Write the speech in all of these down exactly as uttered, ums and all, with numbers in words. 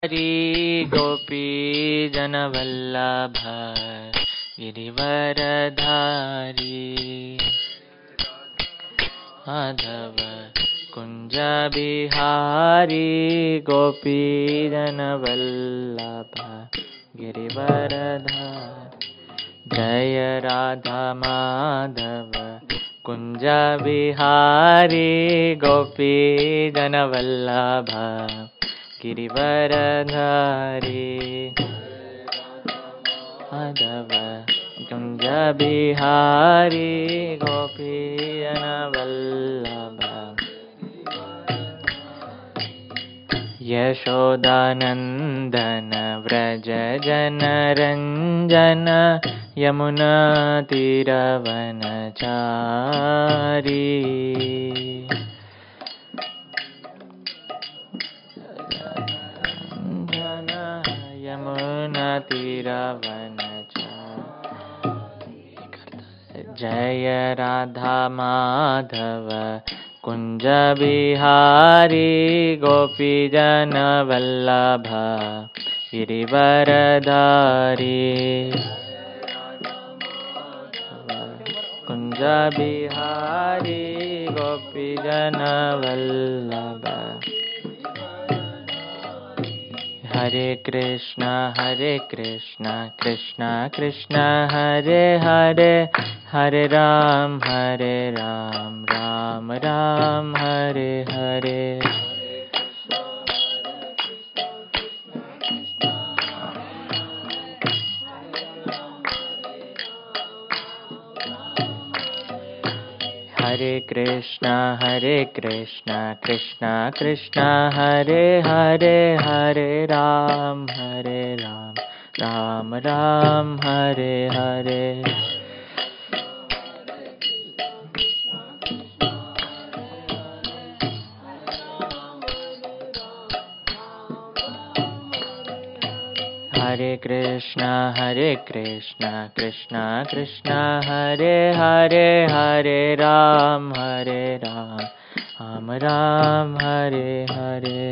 हरि गोपी जनवल्लभ गिरिवरधारी माधव कुंज बिहारी गोपी जनवल्लभ गिरिवरधारी। जय राधा माधव कुंज बिहारी गोपी जनवल्लभ गिरिवरधारी। माधव कुंज बिहारी गोपी जनवल्लभ। यशोदानंदन व्रज जनरंजन यमुना तीरवनचारी। यमुना तीरवनचारी। जय राधा माधव कुंज बिहारी गोपी जन वल्लभ गिरिवरधारी। कुंज बिहारी गोपी जन वल्लभ। हरे कृष्ण हरे कृष्ण कृष्ण कृष्ण हरे हरे हरे राम हरे राम राम राम हरे हरे। हरे कृष्ण हरे कृष्ण कृष्ण कृष्ण हरे हरे हरे राम हरे राम राम राम हरे हरे। हरे कृष्ण हरे कृष्ण कृष्ण कृष्ण हरे हरे हरे राम हरे राम राम राम हरे हरे।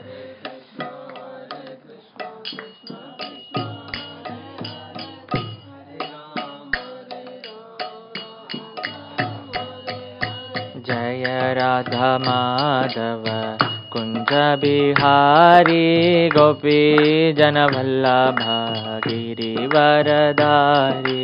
जय राधा माधव कुंज बिहारी गोपी जनवल्लभ गिरिवरधारी।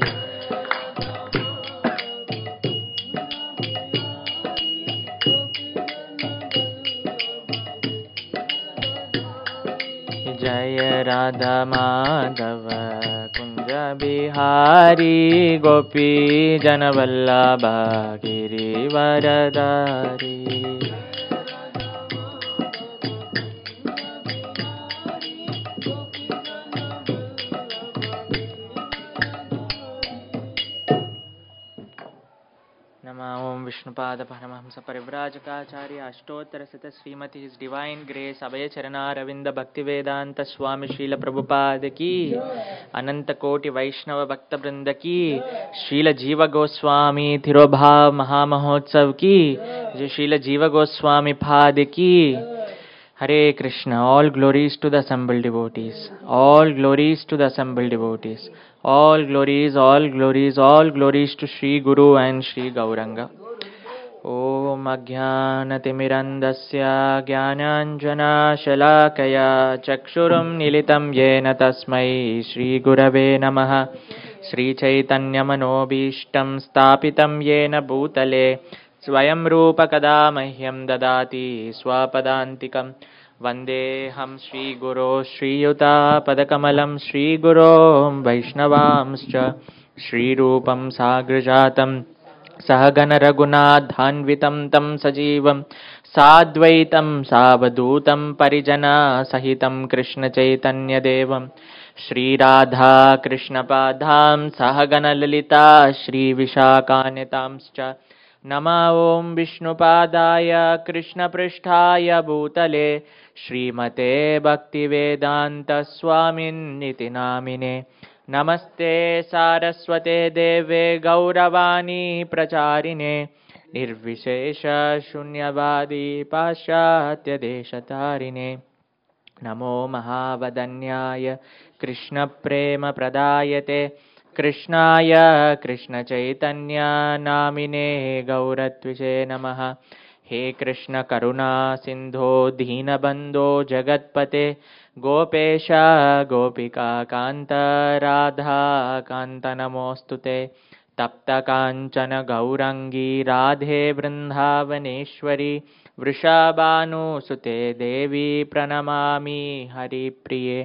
जय राधा माधव कुंज बिहारी गोपी जनवल्लभ गिरिवरधारी। ओम विष्णुपाद परमहंस परिव्राजकाचार्य अष्टोत्तर शत श्रीमती his divine grace Abhay Charanaravinda Bhaktivedanta Swami Srila Prabhupada की, अनंत कोटि वैष्णव भक्त वृंद की, श्रील जीव गोस्वामी तिरुभाव महामहोत्सव की, जय श्रील जीव गोस्वामी पाद की। Hare Krishna, all glories to the assembled devotees, all glories to the assembled devotees, all glories, all glories, all glories to Shri Guru and Shri Gauranga. Om Ajnanatimirandasya Jnananjanashalakaya Chakshurum Nilitam Yena Tasmai Shri Gurave Namaha. Shri Chaitanya Manobishtam Stapitam Yena Bhutale Swayam Rupa Kada Mahyam Dadati Swapadantikam. Vandeham Shri Guru Shri Yuta Padakamalam Shri Guru Vaishnavamscha Shri Rupam Sagrajatam Sahagana Raghunathanvitam tam sajivam sadvaitam savadhutam parijana sahitam Krishna Chaitanya Devam Shri Radha Krishna Padham Sahagana Lalita Shri Vishakanitamscha Nama Om Vishnupadaya Krishna Pristhaya Bhutale Shrimate Bhaktivedanta Swamin Niti Namine नमस्ते सारस्वते देवे गौरवाणी प्रचारिणे निर्विशेष शून्यवादी पाश्चात्य देशतारिणे नमो महावदन्याय कृष्णप्रेमप्रदायते कृष्णाय कृष्णचैतन्य नामिने गौरत्विषे नमः। हे कृष्ण करुणा सिंधो दीनबंधो जगत्पते गोपेश गोपिका कांत राधा कांत नमोस्तुते। तप्त कांचन गौरंगी राधे वृंदावनेश्वरी वृषभानुसुते देवी प्रणमामि हरिप्रिये।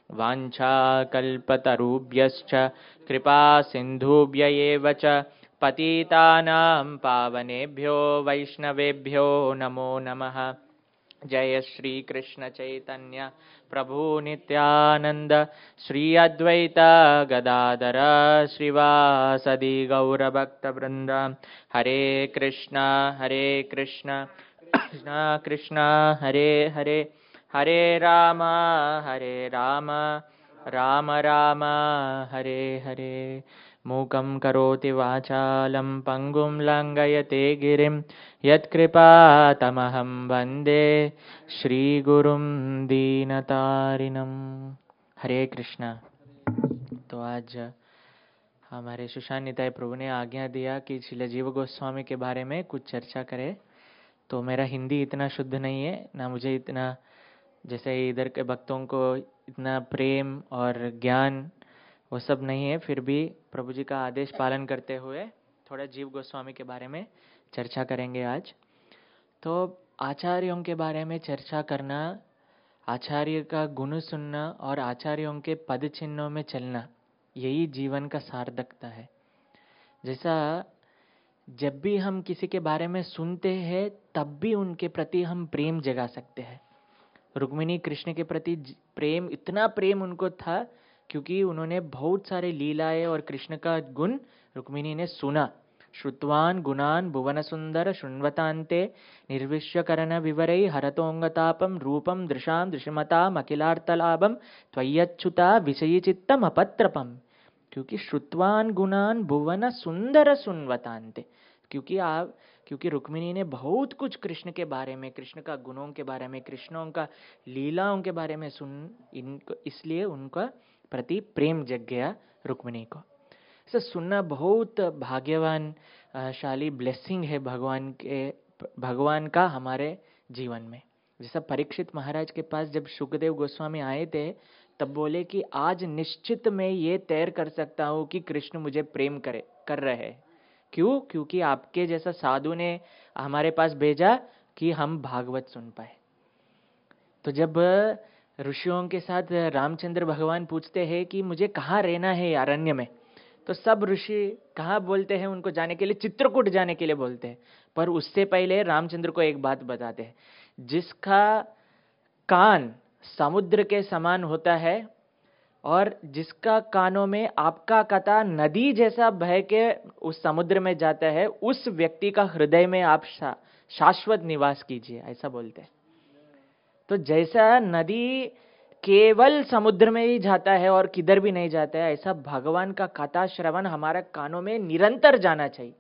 वाञ्छाकल्पतरुभ्यश्च कृपा सिन्धुभ्य एव च पतितानां पावनेभ्यो वैष्णवेभ्यो नमो नमः। जय श्री कृष्ण चैतन्य प्रभु नित्यानंद श्री अद्वैत गदाधर श्रीवासदि गौरभक्तवृंद। हरे कृष्णा हरे कृष्णा कृष्णा कृष्णा हरे हरे हरे राम हरे राम राम राम हरे हरे। मूकं करोति वाचालं पंगुं लंघयते गिरिं यत्कृपातमहं वन्दे श्रीगुरुं दीनतारिणं। हरे कृष्णा। तो आज हमारे सुशांत निताई प्रभु ने आज्ञा दिया कि श्रील जीव गोस्वामी के बारे में कुछ चर्चा करें। तो मेरा हिंदी इतना शुद्ध नहीं है, ना मुझे इतना जैसे इधर के भक्तों को इतना प्रेम और ज्ञान वो सब नहीं है, फिर भी प्रभु जी का आदेश पालन करते हुए थोड़ा जीव गोस्वामी के बारे में चर्चा करेंगे आज। तो आचार्यों के बारे में चर्चा करना, आचार्य का गुण सुनना और आचार्यों के पद चिन्हों में चलना, यही जीवन का सार्थकता है। जैसा जब भी हम किसी के बारे में सुनते हैं तब भी उनके प्रति हम प्रेम जगा सकते हैं। रुक्मिणी कृष्ण के प्रति प्रेम, इतना प्रेम उनको था क्योंकि उन्होंने बहुत सारे लीलाएं और कृष्ण का गुण रुक्मिणी ने सुना। श्रुतवान गुणान भुवन सुंदर शृण्वतान्ते निर्विश्यकरण विवरै हरतोंगतापम रूपम दृशाम दृश्यमताम अखिलार्थलाभम त्वय्यच्युता विषयी चित्तम अपत्रपम। क्योंकि श्रुतवान गुणान भुवन सुंदर सुनवतान्ते, क्योंकि आप क्योंकि रुक्मिणी ने बहुत कुछ कृष्ण के बारे में, कृष्ण का गुणों के बारे में, कृष्णों का लीलाओं के बारे में सुन, इनको इसलिए उनका प्रति प्रेम जग गया रुक्मिणी को। इसे सुनना बहुत भाग्यवान शाली ब्लेसिंग है भगवान के भगवान का हमारे जीवन में। जैसा परीक्षित महाराज के पास जब शुकदेव गोस्वामी आए थे तब बोले कि आज निश्चित मैं ये तैर कर सकता हूँ कि कृष्ण मुझे प्रेम करे कर रहे हैं। क्यों? क्योंकि आपके जैसा साधु ने हमारे पास भेजा कि हम भागवत सुन पाए। तो जब ऋषियों के साथ रामचंद्र भगवान पूछते हैं कि मुझे कहाँ रहना है अरण्य में, तो सब ऋषि कहाँ बोलते हैं उनको जाने के लिए? चित्रकूट जाने के लिए बोलते हैं। पर उससे पहले रामचंद्र को एक बात बताते हैं, जिसका कान समुद्र के समान होता है और जिसका कानों में आपका कथा नदी जैसा बह के उस समुद्र में जाता है, उस व्यक्ति का हृदय में आप शा, शाश्वत निवास कीजिए, ऐसा बोलते हैं। तो जैसा नदी केवल समुद्र में ही जाता है और किधर भी नहीं जाता है, ऐसा भगवान का कथा श्रवण हमारे कानों में निरंतर जाना चाहिए।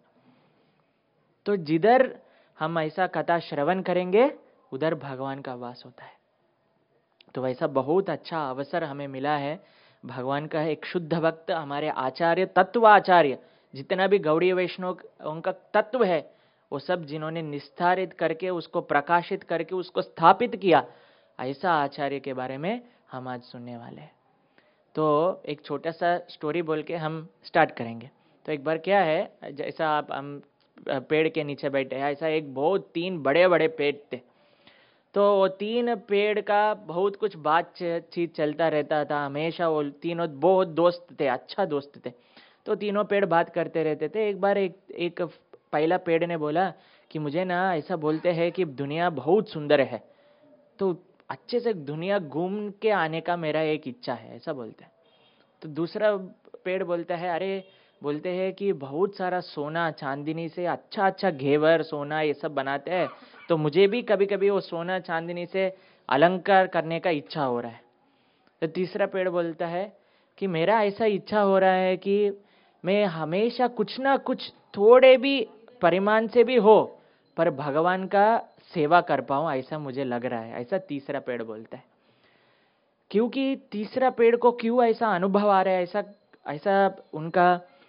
तो जिधर हम ऐसा कथा श्रवण करेंगे उधर भगवान का वास होता है। तो वैसा बहुत अच्छा अवसर हमें मिला है। भगवान का एक शुद्ध भक्त, हमारे आचार्य, तत्व आचार्य, जितना भी गौड़ीय वैष्णव उनका तत्व है वो सब जिन्होंने निस्तारित करके उसको प्रकाशित करके उसको स्थापित किया, ऐसा आचार्य के बारे में हम आज सुनने वाले हैं। तो एक छोटा सा स्टोरी बोल के हम स्टार्ट करेंगे। तो एक बार क्या है, जैसा आप हम पेड़ के नीचे बैठे हैं, ऐसा एक बहुत तीन बड़े बड़े पेड़ थे। तो वो तीन पेड़ का बहुत कुछ बातचीत चलता रहता था हमेशा। वो तीनों बहुत दोस्त थे, अच्छा दोस्त थे। तो तीनों पेड़ बात करते रहते थे। एक बार एक एक पहला पेड़ ने बोला कि मुझे ना ऐसा बोलते हैं कि दुनिया बहुत सुंदर है, तो अच्छे से दुनिया घूम के आने का मेरा एक इच्छा है, ऐसा बोलते हैं। तो दूसरा पेड़ बोलता है, अरे बोलते हैं कि बहुत सारा सोना चांदनी से अच्छा अच्छा घेवर सोना ये सब बनाते हैं, तो मुझे भी कभी कभी वो सोना चांदनी से अलंकार करने का इच्छा हो रहा है। तो तीसरा पेड़ बोलता है कि मेरा ऐसा इच्छा हो रहा है कि मैं हमेशा कुछ ना कुछ थोड़े भी परिमाण से भी हो पर भगवान का सेवा कर पाऊं, ऐसा मुझे लग रहा है, ऐसा तीसरा पेड़ बोलता है। क्योंकि तीसरा पेड़ को क्यों ऐसा अनुभव आ रहा है, ऐसा ऐसा उनका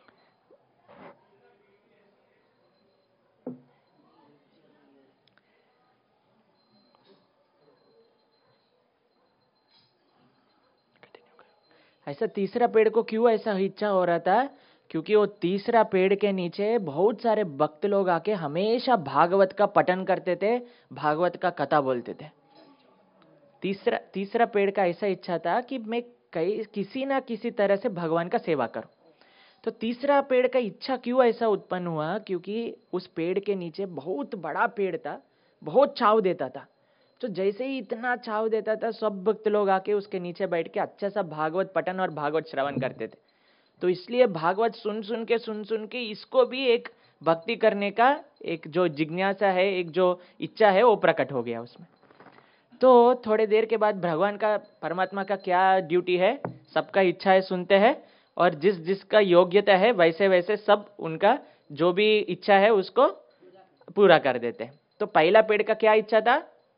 ऐसा तीसरा पेड़ को क्यों ऐसा इच्छा हो रहा था, क्योंकि वो तीसरा पेड़ के नीचे बहुत सारे भक्त लोग आके हमेशा भागवत का पठन करते थे, भागवत का कथा बोलते थे। तीसरा तीसरा पेड़ का ऐसा इच्छा था कि मैं कई किसी ना किसी तरह से भगवान का सेवा करूं। तो तीसरा पेड़ का इच्छा क्यों ऐसा उत्पन्न हुआ, क्योंकि उस पेड़ के नीचे बहुत बड़ा पेड़ था, बहुत छाव देता था। तो जैसे ही इतना छाव देता था, सब भक्त लोग आके उसके नीचे बैठ के अच्छा सा भागवत पठन और भागवत श्रवण करते थे। तो इसलिए भागवत सुन सुन के सुन सुन के इसको भी एक भक्ति करने का एक जो जिज्ञासा है, एक जो इच्छा है, वो प्रकट हो गया उसमें। तो थोड़े देर के बाद भगवान का, परमात्मा का क्या ड्यूटी है, सबका इच्छा है सुनते हैं, और जिस जिसका योग्यता है वैसे वैसे सब उनका जो भी इच्छा है उसको पूरा कर देते हैं। तो पहला पेड़ का क्या इच्छा था,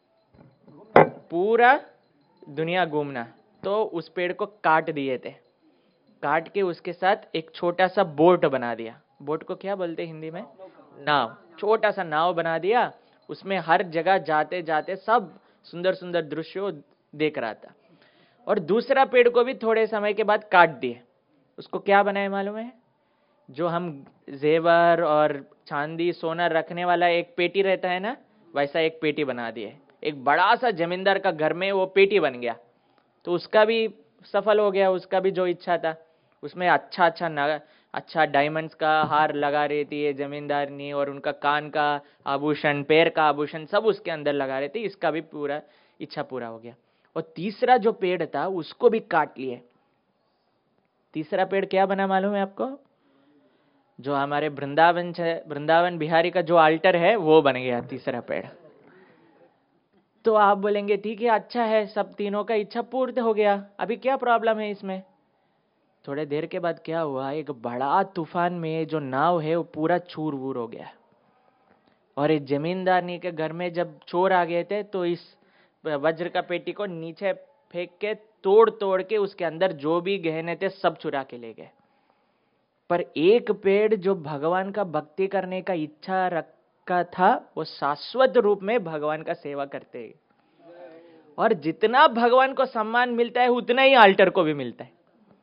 पूरा दुनिया घूमना। तो उस पेड़ को काट दिए थे, काट के उसके साथ एक छोटा सा बोट बना दिया। बोट को क्या बोलते हैं हिंदी में, नाव। छोटा सा नाव बना दिया, उसमें हर जगह जाते जाते सब सुंदर सुंदर दृश्य देख रहा था। और दूसरा पेड़ को भी थोड़े समय के बाद काट दिए। उसको क्या बनाए मालूम है, जो हम जेवर और चांदी सोना रखने वाला एक पेटी रहता है ना, वैसा एक पेटी बना दिए। एक बड़ा सा जमींदार का घर में वो पेटी बन गया। तो उसका भी सफल हो गया, उसका भी जो इच्छा था। उसमें अच्छा अच्छा न, अच्छा डायमंड्स का हार लगा रही थी ये जमींदारनी, और उनका कान का आभूषण, पैर का आभूषण सब उसके अंदर लगा रहे थे। इसका भी पूरा इच्छा पूरा हो गया। और तीसरा जो पेड़ था उसको भी काट लिए। तीसरा पेड़ क्या बना मालूम है आपको, जो हमारे वृंदावन वृंदावन बिहारी का जो अल्टर है वो बन गया तीसरा पेड़। तो आप बोलेंगे ठीक है, अच्छा है, सब तीनों का इच्छा पूर्ण हो गया, अभी क्या प्रॉब्लम है इसमें। थोड़े देर के बाद क्या हुआ, एक बड़ा तूफान में जो नाव है वो पूरा चूर वूर हो गया। और इस जमींदारनी के घर में जब चोर आ गए थे, तो इस वज्र का पेटी को नीचे फेंक के तोड़ तोड़ के उसके अंदर जो भी गहने थे सब चुरा के ले गए। पर एक पेड़ जो भगवान का भक्ति करने का इच्छा रखा था, वो शाश्वत रूप में भगवान का सेवा करते हैं। और जितना भगवान को सम्मान मिलता है उतना ही अल्टर को भी मिलता है।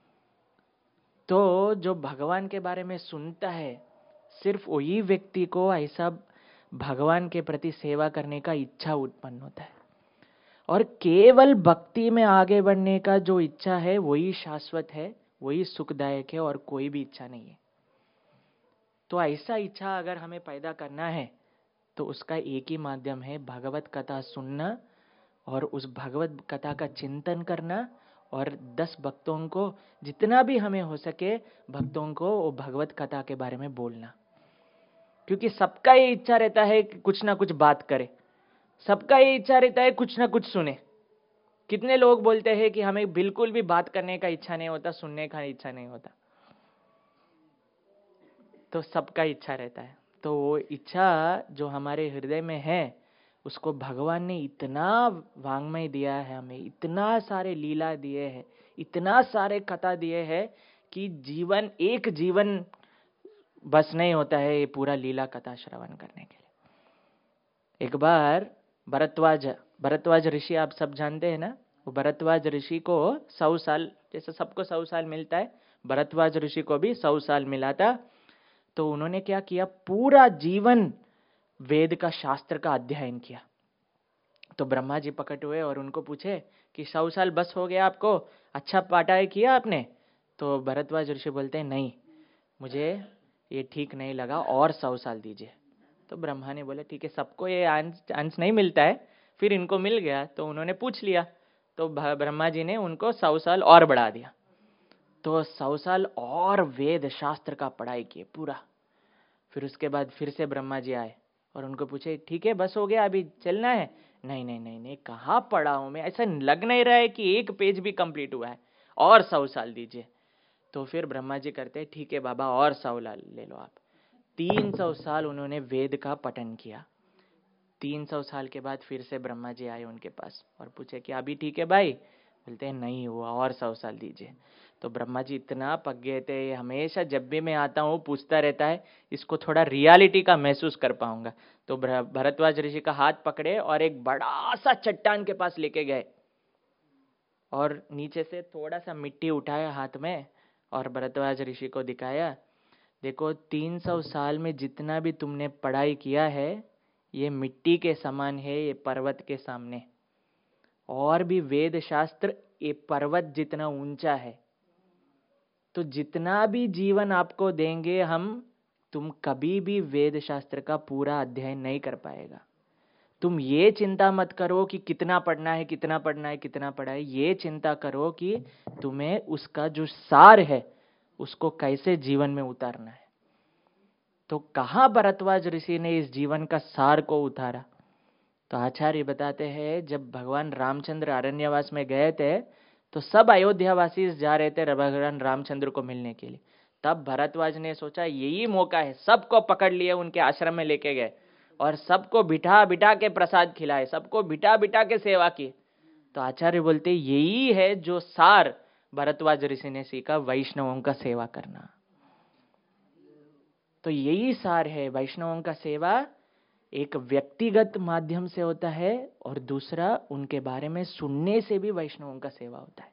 तो जो भगवान के बारे में सुनता है, सिर्फ वही व्यक्ति को ऐसा भगवान के प्रति सेवा करने का इच्छा उत्पन्न होता है। और केवल भक्ति में आगे बढ़ने का जो इच्छा है वही शाश्वत है, वही सुखदायक है, और कोई भी इच्छा नहीं है। तो ऐसा इच्छा अगर हमें पैदा करना है तो उसका एक ही माध्यम है, भगवत कथा सुनना और उस भगवत कथा का चिंतन करना, और दस भक्तों को, जितना भी हमें हो सके भक्तों को वो भगवत कथा के बारे में बोलना। क्योंकि सबका ये इच्छा रहता है कि कुछ ना कुछ बात करे, सबका ये इच्छा रहता है कुछ ना कुछ सुने। कितने लोग बोलते हैं कि हमें बिल्कुल भी बात करने का इच्छा नहीं होता, सुनने का इच्छा नहीं होता। तो सबका इच्छा रहता है। तो वो इच्छा जो हमारे हृदय में है, उसको भगवान ने इतना वांग्मय दिया है, हमें इतना सारे लीला दिए हैं, इतना सारे कथा दिए हैं कि जीवन, एक जीवन बस नहीं होता है ये पूरा लीला कथा श्रवण करने के लिए। एक बार भरद्वाज भरद्वाज ऋषि आप सब जानते हैं ना, वो भरद्वाज ऋषि को सौ साल, जैसे सबको सौ साल मिलता है, भरद्वाज ऋषि को भी सौ साल मिला था। तो उन्होंने क्या किया, पूरा जीवन वेद का, शास्त्र का अध्ययन किया। तो ब्रह्मा जी प्रकट हुए और उनको पूछे कि सौ साल बस हो गया आपको, अच्छा पढ़ाई किया आपने। तो भरद्वाज ऋषि बोलते हैं नहीं, मुझे ये ठीक नहीं लगा, और सौ साल दीजिए। तो ब्रह्मा ने बोला ठीक है, सबको ये अंश अंश नहीं मिलता है, फिर इनको मिल गया तो उन्होंने पूछ लिया। तो ब्रह्मा जी ने उनको सौ साल और बढ़ा दिया। तो सौ साल और वेद शास्त्र का पढ़ाई किए पूरा। फिर उसके बाद फिर से ब्रह्मा जी आए और उनको पूछे ठीक है बस हो गया, अभी चलना है। नहीं नहीं नहीं नहीं, कहाँ पढ़ा हूं मैं, ऐसा लग नहीं रहा है कि एक पेज भी कंप्लीट हुआ है, और सौ साल दीजिए। तो फिर ब्रह्मा जी करते ठीक है बाबा, और सौ साल ले लो आप। तीन सौ साल उन्होंने वेद का पठन किया। तीन सौ साल के बाद फिर से ब्रह्मा जी आए उनके पास और पूछे कि अभी ठीक है भाई, बोलते हैं नहीं हुआ, और सौ साल दीजिए। तो ब्रह्मा जी इतना पक गए थे, हमेशा जब भी मैं आता हूँ पूछता रहता है इसको थोड़ा रियलिटी का महसूस कर पाऊंगा। तो भरद्वाज ऋषि का हाथ पकड़े और एक बड़ा सा चट्टान के पास लेके गए और नीचे से थोड़ा सा मिट्टी उठाया हाथ में और भरद्वाज ऋषि को दिखाया, देखो तीन सौ साल में जितना भी तुमने पढ़ाई किया है ये मिट्टी के समान है, ये पर्वत के सामने। और भी वेद शास्त्र ये पर्वत जितना ऊंचा है, तो जितना भी जीवन आपको देंगे हम, तुम कभी भी वेद शास्त्र का पूरा अध्ययन नहीं कर पाएगा। तुम ये चिंता मत करो कि कितना पढ़ना है, कितना पढ़ना है, कितना पढ़ा है, ये चिंता करो कि तुम्हें उसका जो सार है उसको कैसे जीवन में उतारना है। तो कहाँ भरद्वाज ऋषि ने इस जीवन का सार को उतारा? तो आचार्य बताते हैं जब भगवान रामचंद्र अरण्यवास में गए थे तो सब अयोध्यावासी जा रहे थे भगवान रामचंद्र को मिलने के लिए। तब भरद्वाज ने सोचा यही मौका है, सबको पकड़ लिए उनके आश्रम में लेके गए और सबको बिठा बिठा के प्रसाद खिलाए, सबको बिठा बिठा के सेवा की। तो आचार्य बोलते यही है जो सार भरद्वाज ऋषि ने सीखा, वैष्णवों का सेवा करना। तो यही सार है, वैष्णवों का सेवा एक व्यक्तिगत माध्यम से होता है और दूसरा उनके बारे में सुनने से भी वैष्णवों का सेवा होता है।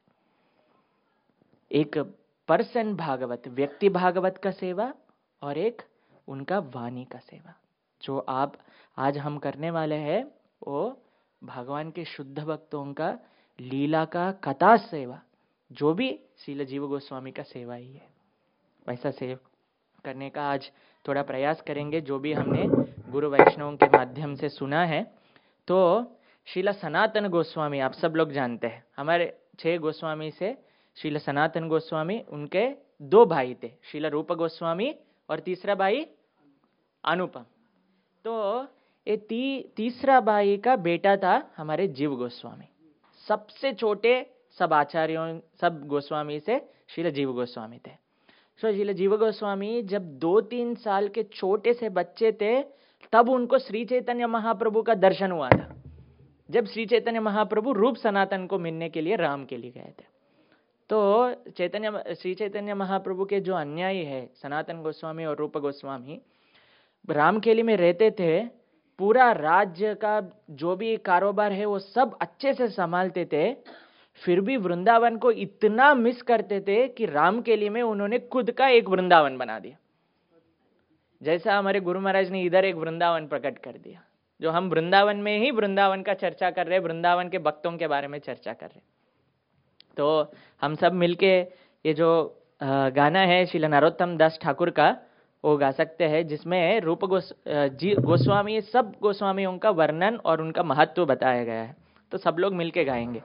एक पर्सन भागवत, व्यक्ति भागवत का सेवा और एक उनका वाणी का सेवा। जो आप आज हम करने वाले हैं वो भगवान के शुद्ध भक्तों का लीला का कथा सेवा, जो भी श्रील जीव गोस्वामी का सेवा ही है। वैसा सेव करने का आज थोड़ा प्रयास करेंगे, जो भी हमने गुरु वैष्णवों के माध्यम से सुना है। तो श्रील सनातन गोस्वामी आप सब लोग जानते हैं, हमारे छह गोस्वामी से श्रील सनातन गोस्वामी, उनके दो भाई थे, श्रील रूप गोस्वामी और तीसरा भाई अनुपम। तो ये ती, तीसरा भाई का बेटा था हमारे जीव गोस्वामी। सबसे छोटे सब आचार्यों, सब गोस्वामी से श्रील जीव गोस्वामी थे। तो श्रील जीव गोस्वामी जब दो तीन साल के छोटे से बच्चे थे तब उनको श्री चैतन्य महाप्रभु का दर्शन हुआ था, जब श्री चैतन्य महाप्रभु रूप सनातन को मिलने के लिए राम के लिए गए थे। तो चैतन्य श्री चैतन्य महाप्रभु के जो अन्यायी है सनातन गोस्वामी और रूप गोस्वामी, रामखेली में रहते थे, पूरा राज्य का जो भी कारोबार है वो सब अच्छे से संभालते थे, फिर भी वृंदावन को इतना मिस करते थे कि रामखेली में उन्होंने खुद का एक वृंदावन बना दिया। जैसा हमारे गुरु महाराज ने इधर एक वृंदावन प्रकट कर दिया, जो हम वृंदावन में ही वृंदावन का चर्चा कर रहे, वृंदावन के भक्तों के बारे में चर्चा कर रहे। तो हम सब मिलके ये जो गाना है श्रील नरोत्तम दास ठाकुर का वो गा सकते हैं, जिसमें रूप गोस, जी गोस्वामी सब गोस्वामियों का वर्णन और उनका महत्व बताया गया है। तो सब लोग मिलके गाएंगे।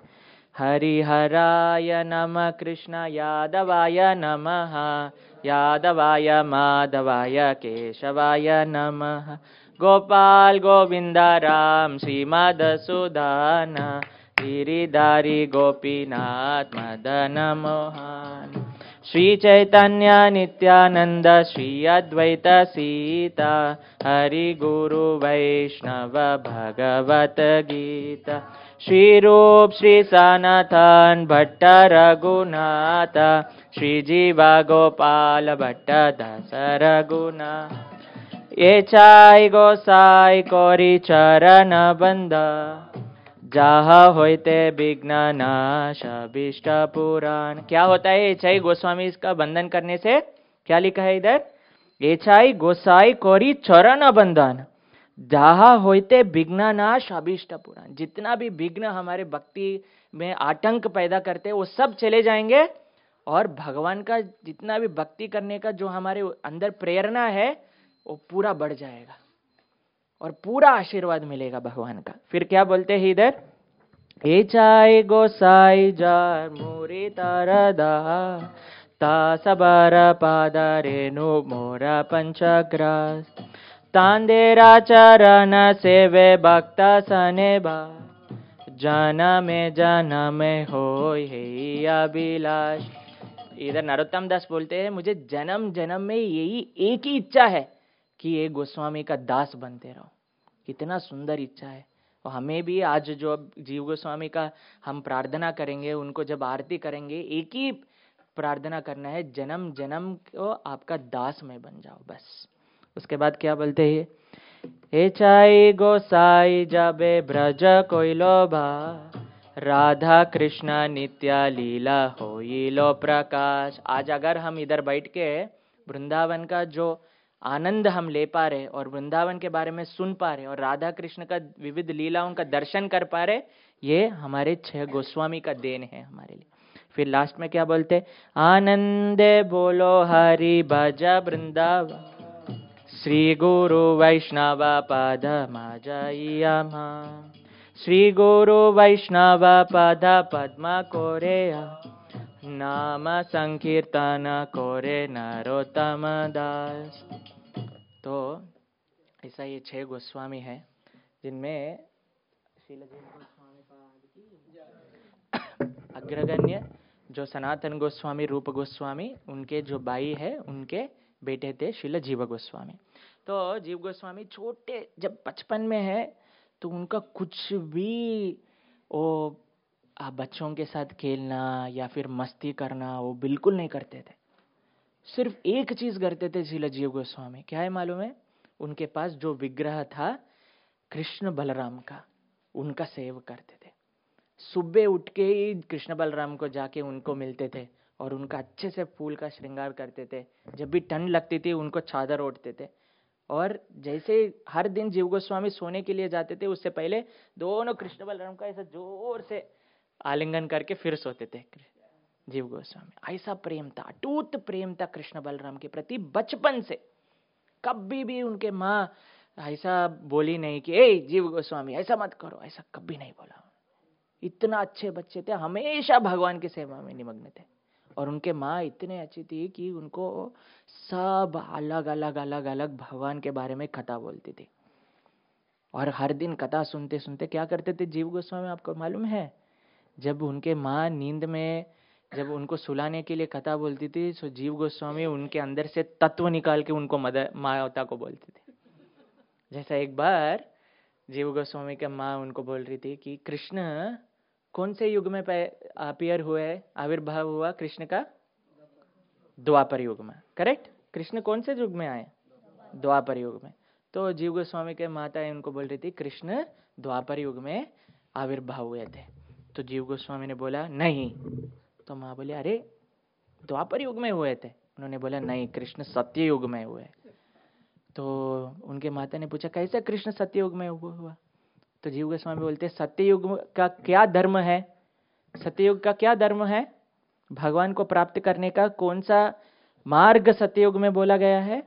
हरिहराय नमः कृष्ण यादवाय नमः, यादवाय माधवाय केशवाय नमः, गोपाल गोविंद राम श्रीमदसूदन, गिरिधारी गोपीनाथ मदन मोहन, श्री चैतन्य नित्यानंद श्री अद्वैत सीता, हरि गुरु वैष्णव भगवत गीता, श्री रूप श्री सनातन भट्ट रघुनाथ, श्री जीवा गोपाल भट्ट दास रघुनाथ, ये चाय गोसाई कोरी चरण बंद, जहा होते विघ्न नाश अभीष्ट पुराण। क्या होता है एचाई गोस्वामी इसका बंधन करने से? क्या लिखा है इधर? एचाई गोसाई कोरी चरण बंधन, जहा होते विघ्न नाश अभीष्ट पुराण। जितना भी विघ्न हमारे भक्ति में आतंक पैदा करते हैं वो सब चले जाएंगे और भगवान का जितना भी भक्ति करने का जो हमारे अंदर प्रेरणा है वो पूरा बढ़ जाएगा और पूरा आशीर्वाद मिलेगा भगवान का। फिर क्या बोलते हैं इधर? एचाई गोसाई जार मुरी तारदा, ता सबर पाद रेणु मोरा पंचग्रास, तांदेरा चरण सेवे भक्त सनेबा, जनमे जनमे होय हे अभिलाष। इधर नरोत्तम दास बोलते हैं मुझे जन्म जन्म में यही एक ही इच्छा है कि ये गोस्वामी का दास बनते रहो। कितना सुंदर इच्छा है। और हमें भी आज जो अब जीव गोस्वामी का हम प्रार्थना करेंगे, उनको जब आरती करेंगे, एक ही प्रार्थना करना है, जन्म जन्म को आपका दास में बन जाओ, बस। उसके बाद क्या बोलते हैं, हे चाई गोसाई जाबे ब्रज कोई लोभा, राधा कृष्ण नित्या लीला होई लो प्रकाश। आज अगर हम इधर बैठ के वृंदावन का जो आनंद हम ले पा रहे और वृंदावन के बारे में सुन पा रहे और राधा कृष्ण का विविध लीलाओं का दर्शन कर पा रहे, ये हमारे छह गोस्वामी का देन है हमारे लिए। फिर लास्ट में क्या बोलते, आनंदे बोलो हरि भजा वृंदावन, श्री गुरु वैष्णव पद माजयमा, श्री गुरु वैष्णव पद पद्मा कोरेया, नाम संकीर्तन कोरे नरोत्तम दास। तो ऐसा ये छह गोस्वामी है जिनमें श्रील जीव गोस्वामी पाद की अग्रगण्य जो सनातन गोस्वामी रूप गोस्वामी, उनके जो भाई है उनके बेटे थे श्रील जीव गोस्वामी। तो जीव गोस्वामी छोटे जब बचपन में है तो उनका कुछ भी वो बच्चों के साथ खेलना या फिर मस्ती करना वो बिल्कुल नहीं करते थे। सिर्फ एक चीज करते थे श्रील जीव गोस्वामी, क्या है मालूम है, उनके पास जो विग्रह था कृष्ण बलराम का, उनका सेव करते थे। सुबह उठ के ही कृष्ण बलराम को जाके उनको मिलते थे और उनका अच्छे से फूल का श्रृंगार करते थे। जब भी ठंड लगती थी उनको चादर ओढ़ते थे। और जैसे हर दिन जीव गोस्वामी सोने के लिए जाते थे, उससे पहले दोनों कृष्ण बलराम का ऐसा जोर से आलिंगन करके फिर सोते थे जीव गोस्वामी। ऐसा प्रेम था, अटूट प्रेम था कृष्ण बलराम के प्रति बचपन से। कभी भी उनके माँ ऐसा बोली नहीं कि ए जीव गोस्वामी ऐसा मत करो, ऐसा कभी नहीं बोला। इतना अच्छे बच्चे थे, हमेशा भगवान की सेवा में निमग्न थे। और उनके माँ इतने अच्छी थी कि उनको सब अलग अलग अलग अलग भगवान के बारे में कथा बोलती थी। और हर दिन कथा सुनते सुनते क्या करते थे जीव गोस्वामी, आपको मालूम है, जब उनके माँ नींद में जब उनको सुलाने के लिए कथा बोलती थी तो जीव गोस्वामी उनके अंदर से तत्व निकाल के उनको मदर माता को बोलते थे। जैसा एक बार जीव गोस्वामी का माँ उनको बोल रही थी कि कृष्ण कौन से युग में अपीयर हुए, आविर्भाव हुआ कृष्ण का, द्वापर युग में, करेक्ट। कृष्ण कौन से युग में आए, द्वापर युग में। तो जीव गोस्वामी के माता उनको बोल रही थी कृष्ण द्वापर युग में आविर्भाव हुए थे। तो जीव गोस्वामी ने बोला नहीं। तो माँ बोली अरे द्वापर युग में हुए थे। उन्होंने बोला नहीं, कृष्ण सत्य युग में हुए। तो उनके माता ने पूछा कैसे कृष्ण सत्य युग में हुआ। तो जीव गोस्वामी बोलते सत्ययुग का क्या धर्म है, सत्ययुग का क्या धर्म है, भगवान को प्राप्त करने का कौन सा मार्ग सत्ययुग में बोला गया है,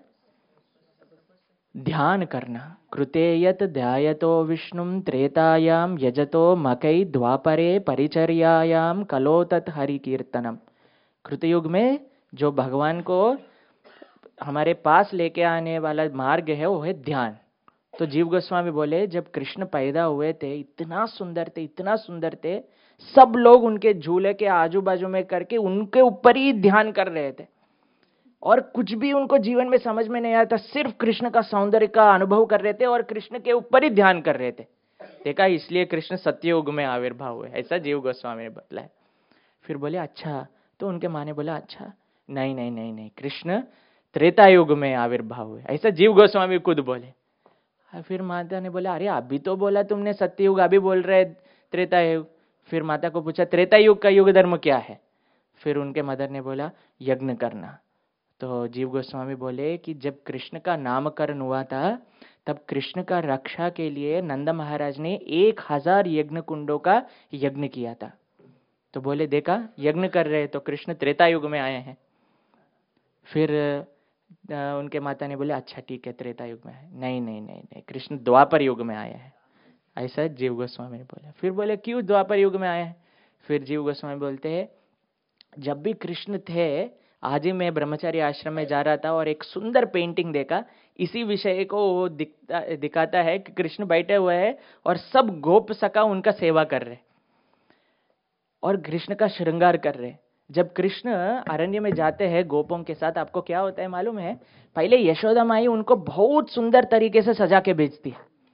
ध्यान करना। कृते यत ध्यायतो विष्णुम त्रेतायाम यजतो मकै द्वापरे परिचर्यायाम कलो तत् हरि कीर्तनम। कृतयुग में जो भगवान को हमारे पास लेके आने वाला मार्ग है वो है ध्यान। तो जीव गोस्वामी बोले जब कृष्ण पैदा हुए थे इतना सुंदर थे, इतना सुंदर थे, सब लोग उनके झूले के आजू बाजू में करके उनके ऊपर ही ध्यान कर रहे थे और कुछ भी उनको जीवन में समझ में नहीं आया था, सिर्फ कृष्ण का सौंदर्य का अनुभव कर रहे थे और कृष्ण के ऊपर ही ध्यान कर रहे थे। देखा, इसलिए कृष्ण सत्ययुग में आविर्भाव हुए, ऐसा जीव गोस्वामी ने बताया। फिर बोले अच्छा। तो उनके माँ ने बोला अच्छा नहीं नहीं नहीं नहीं, कृष्ण त्रेता युग में आविर्भाव हुए, ऐसा जीव गोस्वामी खुद बोले। फिर माता ने बोला अरे अभी तो बोला तुमने सत्ययुग, अभी बोल रहे त्रेता युग। फिर माता को पूछा त्रेता युग का युग धर्म क्या है। फिर उनके मदर ने बोला यज्ञ करना। तो जीव गोस्वामी बोले कि जब कृष्ण का नामकरण हुआ था तब कृष्ण का रक्षा के लिए नंद महाराज ने एक हजार यज्ञ कुंडों का यज्ञ किया था। तो बोले देखा यज्ञ कर रहे तो कृष्ण त्रेता युग में आए हैं। फिर उनके माता ने बोले अच्छा ठीक है त्रेता युग में है। नहीं नहीं नहीं नहीं, कृष्ण द्वापर युग में आया है, ऐसा जीव गोस्वामी ने बोला। फिर बोले क्यों द्वापर युग में आया है। फिर जीव गोस्वामी बोलते हैं जब भी कृष्ण थे, आज ही मैं ब्रह्मचारी आश्रम में जा रहा था और एक सुंदर पेंटिंग देखा, इसी विषय को वो दिखता दिखाता है कि कृष्ण बैठे हुए हैं और सब गोप सखा उनका सेवा कर रहे और कृष्ण का श्रृंगार कर रहे। जब कृष्ण अरण्य में जाते हैं गोपों के साथ, आपको क्या होता है मालूम है, पहले यशोदा माई उनको बहुत सुंदर तरीके से सजा के भेजती है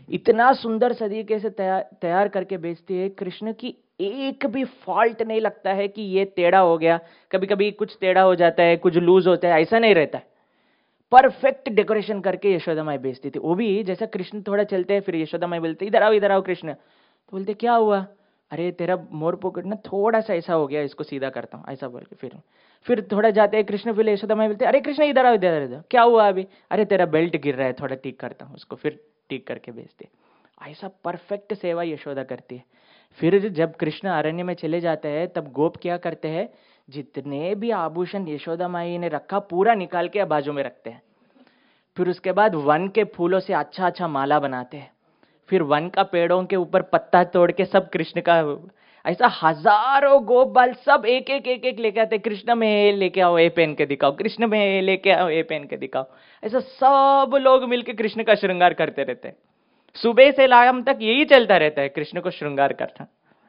इतना सुंदर तरीके से तैयार तैयार करके बेचती है। कृष्ण की एक भी फॉल्ट नहीं लगता है कि ये टेढ़ा हो गया, कभी कभी कुछ टेढ़ा हो जाता है, कुछ लूज होता है, ऐसा नहीं रहता है। परफेक्ट डेकोरेशन करके यशोदा माई बेचती थी। वो भी जैसा कृष्ण थोड़ा चलते हैं, फिर यशोदा माई बोलते इधर आओ इधर आओ कृष्ण, तो बोलते क्या हुआ, अरे तेरा मोर पॉकेट ना थोड़ा सा ऐसा हो गया, इसको सीधा करता हूँ, ऐसा बोल के फिर फिर थोड़ा जाते हैं कृष्ण, फिर यशोदा माई बोलते अरे कृष्ण इधर आओ इधर इधर, क्या हुआ अभी, अरे तेरा बेल्ट गिर रहा है, थोड़ा ठीक करता हूँ उसको, फिर ठीक करके बेचते। ऐसा परफेक्ट सेवा यशोदा करती है। फिर जब कृष्ण अरण्य में चले जाते हैं तब गोप क्या करते हैं, जितने भी आभूषण यशोदा माई ने रखा पूरा निकाल के बाजू में रखते हैं। फिर उसके बाद वन के फूलों से अच्छा अच्छा माला बनाते हैं। फिर वन का पेड़ों के ऊपर पत्ता तोड़ के सब कृष्ण का, ऐसा हजारों गोप बाल सब एक एक एक एक लेके आते, कृष्ण में लेके आओ ये पहन के दिखाओ, कृष्ण में लेके आओ ये पहन के दिखाओ। ऐसा सब लोग मिलके कृष्ण का श्रृंगार करते रहते हैं। सुबह से शाम तक यही चलता रहता है, कृष्ण को श्रृंगार करना।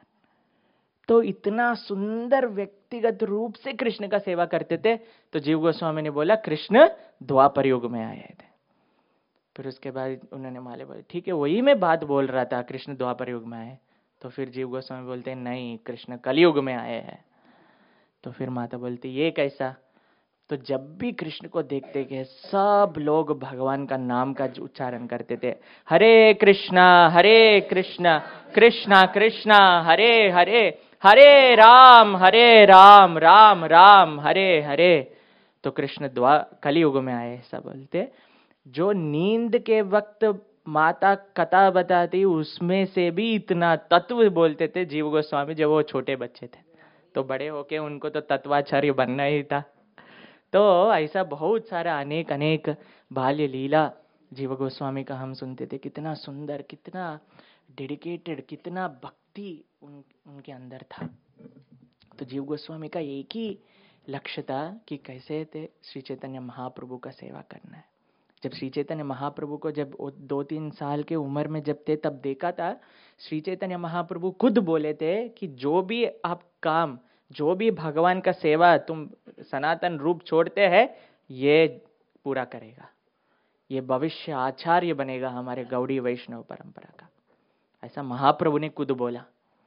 तो इतना सुंदर व्यक्तिगत रूप से कृष्ण का सेवा करते थे। तो जीव गोस्वामी ने बोला कृष्ण द्वापर युग में आए थे। फिर उसके बाद उन्होंने माले बोले ठीक है, वही मैं बात बोल रहा था, कृष्ण द्वापर युग में आए। तो फिर जीव गोस्वामी बोलते हैं नहीं, कृष्ण कलयुग में आए हैं। तो फिर माता बोलती ये कैसा। तो जब भी कृष्ण को देखते कि सब लोग भगवान का नाम का उच्चारण करते थे, हरे कृष्णा हरे कृष्णा कृष्णा कृष्णा हरे हरे, हरे राम हरे राम राम राम हरे हरे। तो कृष्ण द्वा कलयुग में आए ऐसा बोलते। जो नींद के वक्त माता कथा बताती उसमें से भी इतना तत्व बोलते थे जीव गोस्वामी जब वो छोटे बच्चे थे। तो बड़े होके उनको तो तत्वाचार्य बनना ही था। तो ऐसा बहुत सारा अनेक अनेक बाल्य लीला जीव गोस्वामी का हम सुनते थे। कितना सुंदर, कितना डेडिकेटेड, कितना भक्ति उन, उनके अंदर था। तो जीव गोस्वामी का एक ही लक्ष्य था कि कैसे थे श्री चैतन्य महाप्रभु का सेवा करना है। जब श्री चैतन्य महाप्रभु को जब दो तीन साल के उम्र में जब थे तब देखा था, श्री चैतन्य महाप्रभु खुद बोले थे कि जो भी आप काम, जो भी भगवान का सेवा तुम सनातन रूप छोड़ते हैं ये पूरा करेगा, ये भविष्य आचार्य बनेगा हमारे गौड़ी वैष्णव परंपरा का। ऐसा महाप्रभु ने खुद बोला।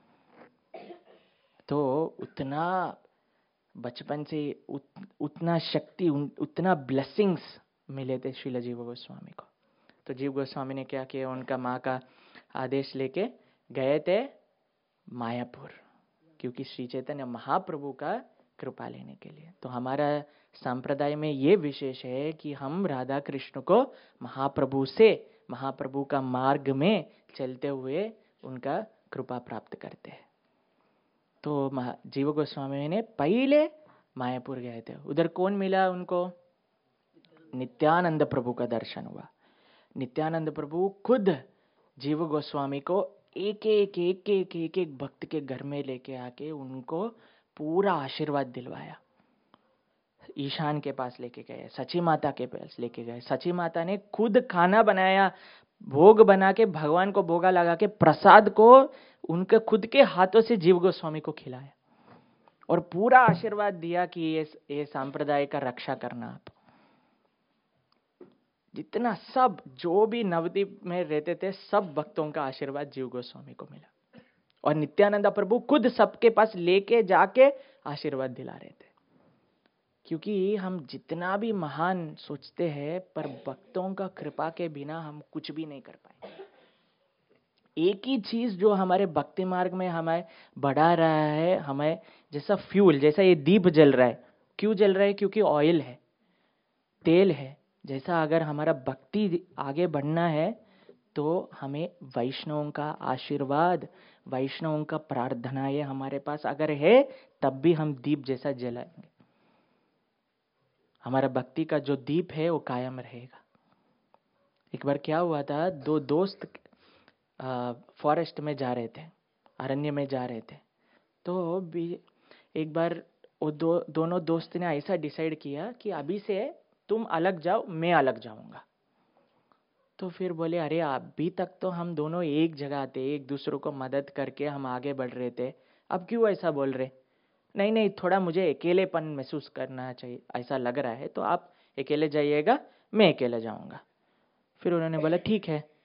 तो उतना बचपन से उत, उतना शक्ति, उतना ब्लेसिंग्स मिले थे श्रील जीव गोस्वामी को। तो जीव गोस्वामी ने क्या किया, उनका माँ का आदेश लेके गए थे मायापुर, क्योंकि श्री चैतन्य महाप्रभु का कृपा लेने के लिए। तो हमारा संप्रदाय में ये विशेष है कि हम राधा कृष्ण को महाप्रभु से, महाप्रभु का मार्ग में चलते हुए उनका कृपा प्राप्त करते हैं। तो जीव गोस्वामी ने पहले मायापुर गए थे। उधर कौन मिला उनको, नित्यानंद प्रभु का दर्शन हुआ। नित्यानंद प्रभु खुद जीव गोस्वामी को एक एक एक एक एक एक भक्त के घर में लेके आके उनको पूरा आशीर्वाद दिलवाया। ईशान के पास लेके गए, सची माता के पास लेके गए। सची माता ने खुद खाना बनाया, भोग बना के भगवान को भोगा लगा के प्रसाद को उनके खुद के हाथों से जीव गोस्वामी को खिलाया और पूरा आशीर्वाद दिया कि ये ये संप्रदाय का रक्षा करना। आप जितना सब जो भी नवद्वीप में रहते थे सब भक्तों का आशीर्वाद जीव गोस्वामी को मिला और नित्यानंद प्रभु खुद सबके पास लेके जाके आशीर्वाद दिला रहे थे। क्योंकि हम जितना भी महान सोचते हैं पर भक्तों का कृपा के बिना हम कुछ भी नहीं कर पाएंगे। एक ही चीज जो हमारे भक्ति मार्ग में हमें बढ़ा रहा है, हमें जैसा फ्यूल, जैसा ये दीप जल रहा है, क्यों जल रहा है, क्योंकि ऑयल है, तेल है। जैसा अगर हमारा भक्ति आगे बढ़ना है तो हमें वैष्णवों का आशीर्वाद, वैष्णवों का प्रार्थना ये हमारे पास अगर है तब भी हम दीप जैसा जलाएंगे। हमारा भक्ति का जो दीप है वो कायम रहेगा। एक बार क्या हुआ था, दो दोस्त फॉरेस्ट में जा रहे थे, अरण्य में जा रहे थे। तो भी एक बार वो दो दोनों दोस्त ने ऐसा डिसाइड किया कि अभी से तुम अलग जाओ, मैं अलग जाऊंगा। तो फिर बोले अरे अभी तक तो हम दोनों एक जगह थे, एक दूसरों को मदद करके हम आगे बढ़ रहे थे, अब क्यों ऐसा बोल रहे? नहीं नहीं, थोड़ा मुझे अकेलेपन महसूस करना चाहिए, ऐसा लग रहा है, तो आप अकेले जाइएगा, मैं अकेले जाऊंगा। फिर उन्होंने बोला ठीक है।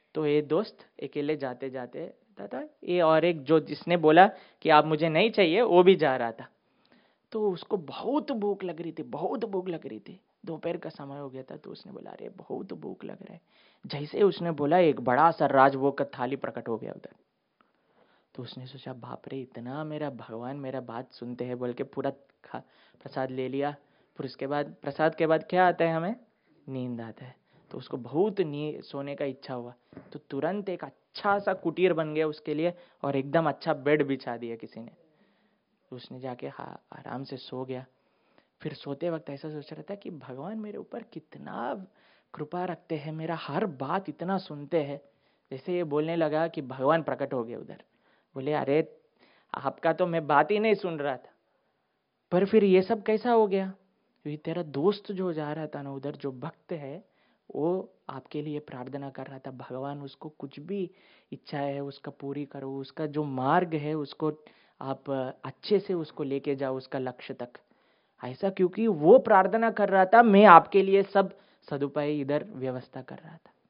तो ये दोस्त अकेले जाते जाते था, ये और एक जो जिसने बोला कि आप मुझे नहीं चाहिए वो भी जा रहा था। तो उसको बहुत भूख लग रही थी, बहुत भूख लग रही थी, दोपहर का समय हो गया था। तो उसने बोला अरे बहुत भूख लग रहा है। जैसे उसने बोला एक बड़ा सा राजभोग का थाली प्रकट हो गया उधर। तो उसने सोचा बाप रे, इतना मेरा भगवान मेरा बात सुनते हैं बोल के पूरा खा प्रसाद ले लिया। फिर उसके बाद प्रसाद के बाद क्या आता है, हमें नींद आता है। तो उसको बहुत नींद सोने का इच्छा हुआ, तो तुरंत एक अच्छा सा कुटीर बन गया उसके लिए और एकदम अच्छा बेड बिछा दिया किसी ने। तो उसने जाके हाँ आराम से सो गया। फिर सोते वक्त ऐसा सोच रहा था कि भगवान मेरे ऊपर कितना कृपा रखते हैं, मेरा हर बात इतना सुनते हैं। जैसे ये बोलने लगा कि भगवान प्रकट हो गए उधर, बोले अरे आपका तो मैं बात ही नहीं सुन रहा था, पर फिर ये सब कैसा हो गया? क्योंकि तेरा दोस्त जो जा रहा था ना उधर, जो भक्त है, वो आपके लिए प्रार्थना कर रहा था, भगवान उसको कुछ भी इच्छा है उसका पूरी करो, उसका जो मार्ग है उसको आप अच्छे से उसको लेके जाओ उसका लक्ष्य तक। ऐसा क्योंकि वो प्रार्थना कर रहा था, मैं आपके लिए सब सदुपाय इधर व्यवस्था कर रहा था।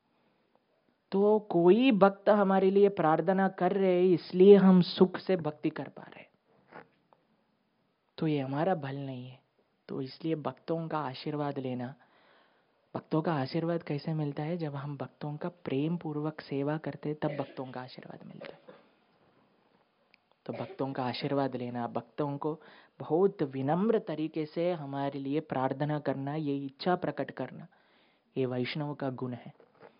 तो कोई भक्त हमारे लिए प्रार्थना कर रहे हैं, इसलिए हम सुख से भक्ति कर पा रहे, तो ये हमारा भल नहीं है। तो इसलिए भक्तों का आशीर्वाद लेना, भक्तों का आशीर्वाद कैसे मिलता है? जब हम भक्तों का प्रेम पूर्वक सेवा करते तब भक्तों का आशीर्वाद मिलता है। तो भक्तों का आशीर्वाद लेना, भक्तों को बहुत विनम्र तरीके से हमारे लिए प्रार्थना करना, ये इच्छा प्रकट करना, ये वैष्णव का गुण है।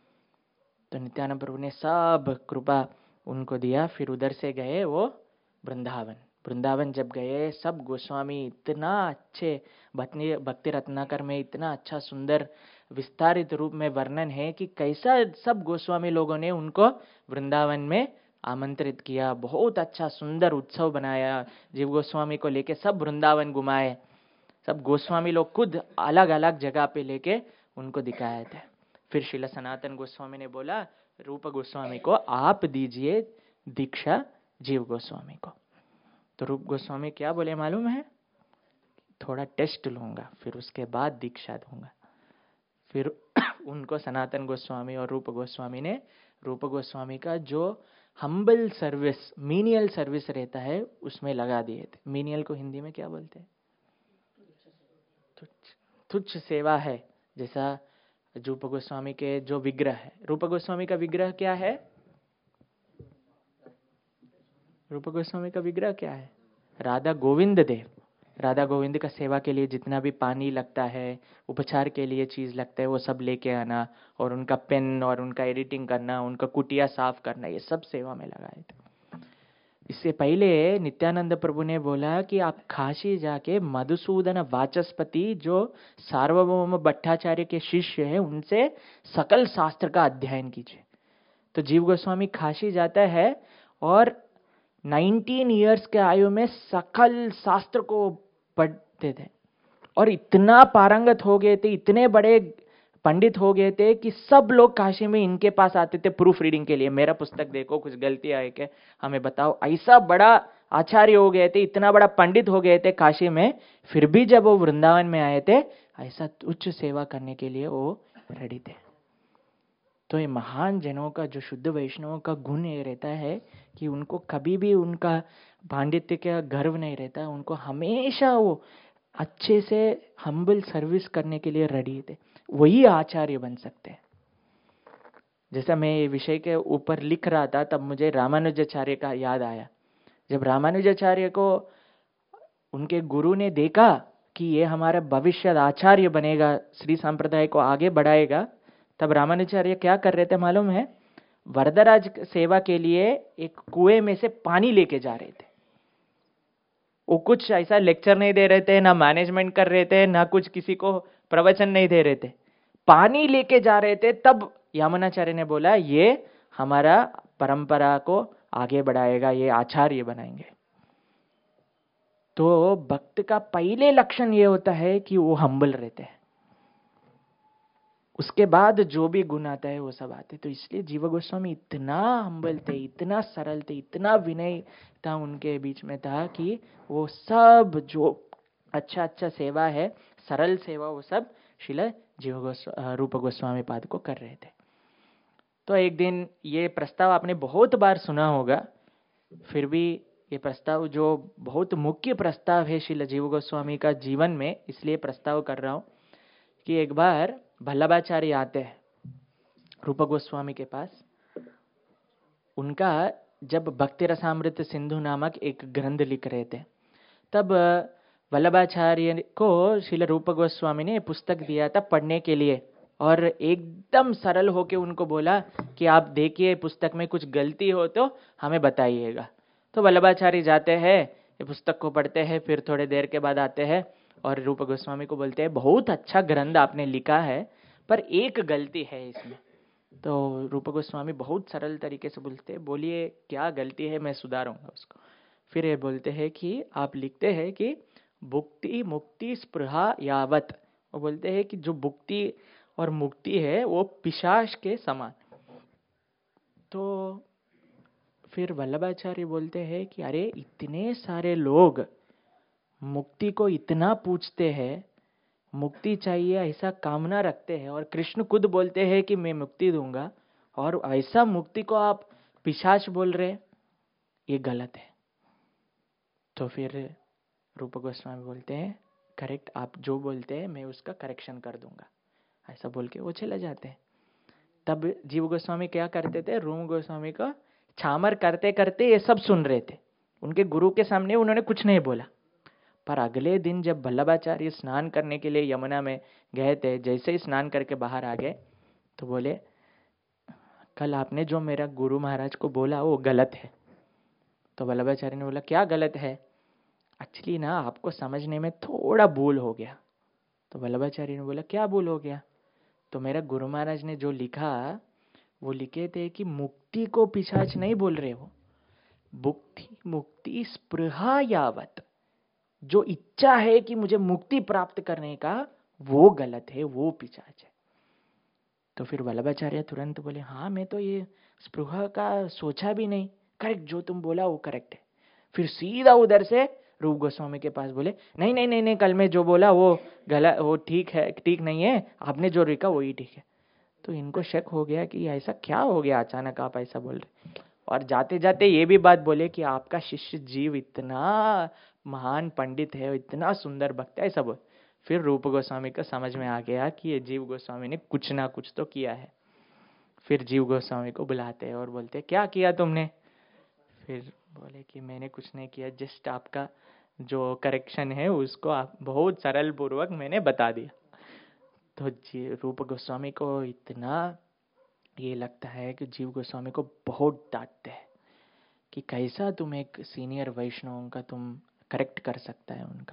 तो नित्यानंद प्रभु ने सब कृपा उनको दिया। फिर उधर से गए वो वृंदावन। वृंदावन जब गए, सब गोस्वामी इतना अच्छे भक्ति भक्ति रत्नाकर में इतना अच्छा सुंदर विस्तारित रूप में वर्णन है कि कैसा सब गोस्वामी लोगों ने उनको वृंदावन में आमंत्रित किया, बहुत अच्छा सुंदर उत्सव बनाया, जीव गोस्वामी को लेके सब वृंदावन घुमाए, सब गोस्वामी लोग खुद अलग अलग जगह पे लेके उनको दिखाए थे। फिर श्रील सनातन गोस्वामी ने बोला रूप गोस्वामी को आप दीजिए दीक्षा जीव गोस्वामी को। तो रूप गोस्वामी क्या बोले मालूम है? थोड़ा टेस्ट लूंगा फिर उसके बाद दीक्षा दूंगा। फिर उनको सनातन गोस्वामी और रूप गोस्वामी ने रूप गोस्वामी का जो हम्बल सर्विस, मीनियल सर्विस रहता है, उसमें लगा दिए थे। मीनियल को हिंदी में क्या बोलते हैं? तुच्छ तुच्छ सेवा है। जैसा रूप गोस्वामी के जो विग्रह है, रूप गोस्वामी का विग्रह क्या है? रूप गोस्वामी का विग्रह क्या है? राधा गोविंद देव। राधा गोविंद का सेवा के लिए जितना भी पानी लगता है, उपचार के लिए चीज लगता है, वो सब लेके आना, और उनका पेन और उनका एडिटिंग करना, उनका कुटिया साफ करना, ये सब सेवा में लगाए थे। इससे पहले नित्यानंद प्रभु ने बोला कि आप काशी जाके मधुसूदन वाचस्पति जो सार्वभौम भट्टाचार्य के शिष्य हैं, उनसे सकल शास्त्र का अध्ययन कीजिए। तो जीव गोस्वामी काशी जाता है और नाइनटीन इयर्स के आयु में सकल शास्त्र को पढ़ते थे और इतना पारंगत हो गए थे, इतने बड़े पंडित हो गए थे कि सब लोग काशी में इनके पास आते थे प्रूफ रीडिंग के लिए। मेरा पुस्तक देखो, कुछ गलतियां है क्या, हमें बताओ। ऐसा बड़ा आचार्य हो गए थे, इतना बड़ा पंडित हो गए थे काशी में, फिर भी जब वो वृंदावन में आए थे, ऐसा उच्च सेवा करने के लिए वो रेडी थे। तो ये महान जनों का, जो शुद्ध वैष्णवों का गुण ये रहता है कि उनको कभी भी उनका पांडित्य का गर्व नहीं रहता, उनको हमेशा वो अच्छे से हम्बल सर्विस करने के लिए रेडी थे, वही आचार्य बन सकते हैं। जैसा मैं ये विषय के ऊपर लिख रहा था तब मुझे रामानुजाचार्य का याद आया। जब रामानुजाचार्य को उनके गुरु ने देखा कि ये हमारा भविष्य आचार्य बनेगा, श्री संप्रदाय को आगे बढ़ाएगा, तब रामानुजाचार्य क्या कर रहे थे मालूम है? वरदराज सेवा के लिए एक कुएं में से पानी लेके जा रहे थे। वो कुछ ऐसा लेक्चर नहीं दे रहे थे, ना मैनेजमेंट कर रहे थे, ना कुछ किसी को प्रवचन नहीं दे रहे थे, पानी लेके जा रहे थे। तब यमुनाचार्य ने बोला ये हमारा परंपरा को आगे बढ़ाएगा, ये आचार्य बनाएंगे। तो भक्त का पहले लक्षण ये होता है कि वो हम्बल रहते हैं, उसके बाद जो भी गुण आता है वो सब आते। तो इसलिए जीव गोस्वामी इतना हम्बल थे, इतना सरल थे, इतना विनय था उनके बीच में था कि वो सब जो अच्छा अच्छा सेवा है, सरल सेवा, वो सब श्रील जीव गोस्वामी रूप गोस्वामी पाद को कर रहे थे। तो एक दिन ये प्रस्ताव आपने बहुत बार सुना होगा, फिर भी ये प्रस्ताव जो बहुत मुख्य प्रस्ताव है श्रील जीव गोस्वामी का जीवन में, इसलिए प्रस्ताव कर रहा हूँ कि एक बार वल्लभाचार्य आते हैं रूप गोस्वामी के पास। उनका जब भक्ति रसामृत सिंधु नामक एक ग्रंथ लिख रहे थे, तब वल्लभाचार्य को श्रील रूप गोस्वामी ने पुस्तक दिया था पढ़ने के लिए, और एकदम सरल होके उनको बोला कि आप देखिए पुस्तक में कुछ गलती हो तो हमें बताइएगा। तो वल्लभाचार्य जाते हैं, ये पुस्तक को पढ़ते हैं, फिर थोड़े देर के बाद आते हैं और रूप गोस्वामी को बोलते हैं बहुत अच्छा ग्रंथ आपने लिखा है, पर एक गलती है इसमें। तो रूप गोस्वामी बहुत सरल तरीके से बोलते हैं, बोलिए क्या गलती है, मैं सुधारूंगा उसको। फिर ये बोलते हैं कि आप लिखते हैं कि भुक्ति मुक्ति स्पृहा यावत, वो बोलते हैं कि जो भुक्ति और मुक्ति है वो पिशाच के समान। तो फिर वल्लभाचार्य बोलते हैं कि अरे इतने सारे लोग मुक्ति को इतना पूछते हैं, मुक्ति चाहिए ऐसा कामना रखते हैं, और कृष्ण खुद बोलते हैं कि मैं मुक्ति दूंगा, और ऐसा मुक्ति को आप पिशाच बोल रहे, ये गलत है। तो फिर रूप गोस्वामी बोलते हैं करेक्ट, आप जो बोलते हैं मैं उसका करेक्शन कर दूंगा, ऐसा बोल के वो चले जाते हैं। तब जीव गोस्वामी क्या करते थे, रूप गोस्वामी को छामर करते करते ये सब सुन रहे थे। उनके गुरु के सामने उन्होंने कुछ नहीं बोला, पर अगले दिन जब वल्लभाचार्य स्नान करने के लिए यमुना में गए थे, जैसे ही स्नान करके बाहर आ गए तो बोले कल आपने जो मेरा गुरु महाराज को बोला वो गलत है। तो वल्लभाचार्य ने बोला क्या गलत है, एक्चुअली ना आपको समझने में थोड़ा भूल हो गया। तो वल्लभाचार्य ने बोला क्या भूल हो गया। तो मेरा गुरु महाराज ने जो लिखा वो लिखे थे कि मुक्ति को पिशाच नहीं बोल रहे हो, भुक्ति मुक्ति स्पृहा यावत, जो इच्छा है कि मुझे मुक्ति प्राप्त करने का वो गलत है, वो पिशाच है। तो फिर वल्लभाचार्य तुरंत बोले हाँ मैं तो ये स्पृहा का सोचा भी नहीं, करेक्ट जो तुम बोला वो करेक्ट है। फिर सीधा उधर से रूप गोस्वामी के पास बोले नहीं नहीं नहीं नहीं कल मैं जो बोला वो गलत, वो ठीक है, ठीक नहीं है, आपने जो लिखा वही ठीक है। तो इनको शक हो गया कि ऐसा क्या हो गया, अचानक आप ऐसा बोल रहे। और जाते जाते ये भी बात बोले कि आपका शिष्य जीव इतना महान पंडित है, इतना सुंदर भक्त है, ऐसा बोल। फिर रूप गोस्वामी को समझ में आ गया कि ये जीव गोस्वामी ने कुछ ना कुछ तो किया है। फिर जीव गोस्वामी को बुलाते हैं और बोलते क्या किया तुमने। फिर बोले कि मैंने कुछ नहीं किया, जस्ट आपका जो करेक्शन है उसको आप बहुत सरल पूर्वक मैंने बता दिया। तो जी रूप गोस्वामी को इतना ये लगता है कि जीव गोस्वामी को बहुत डांटते हैं कि कैसा तुम एक सीनियर वैष्णव का तुम करेक्ट कर सकता है उनका,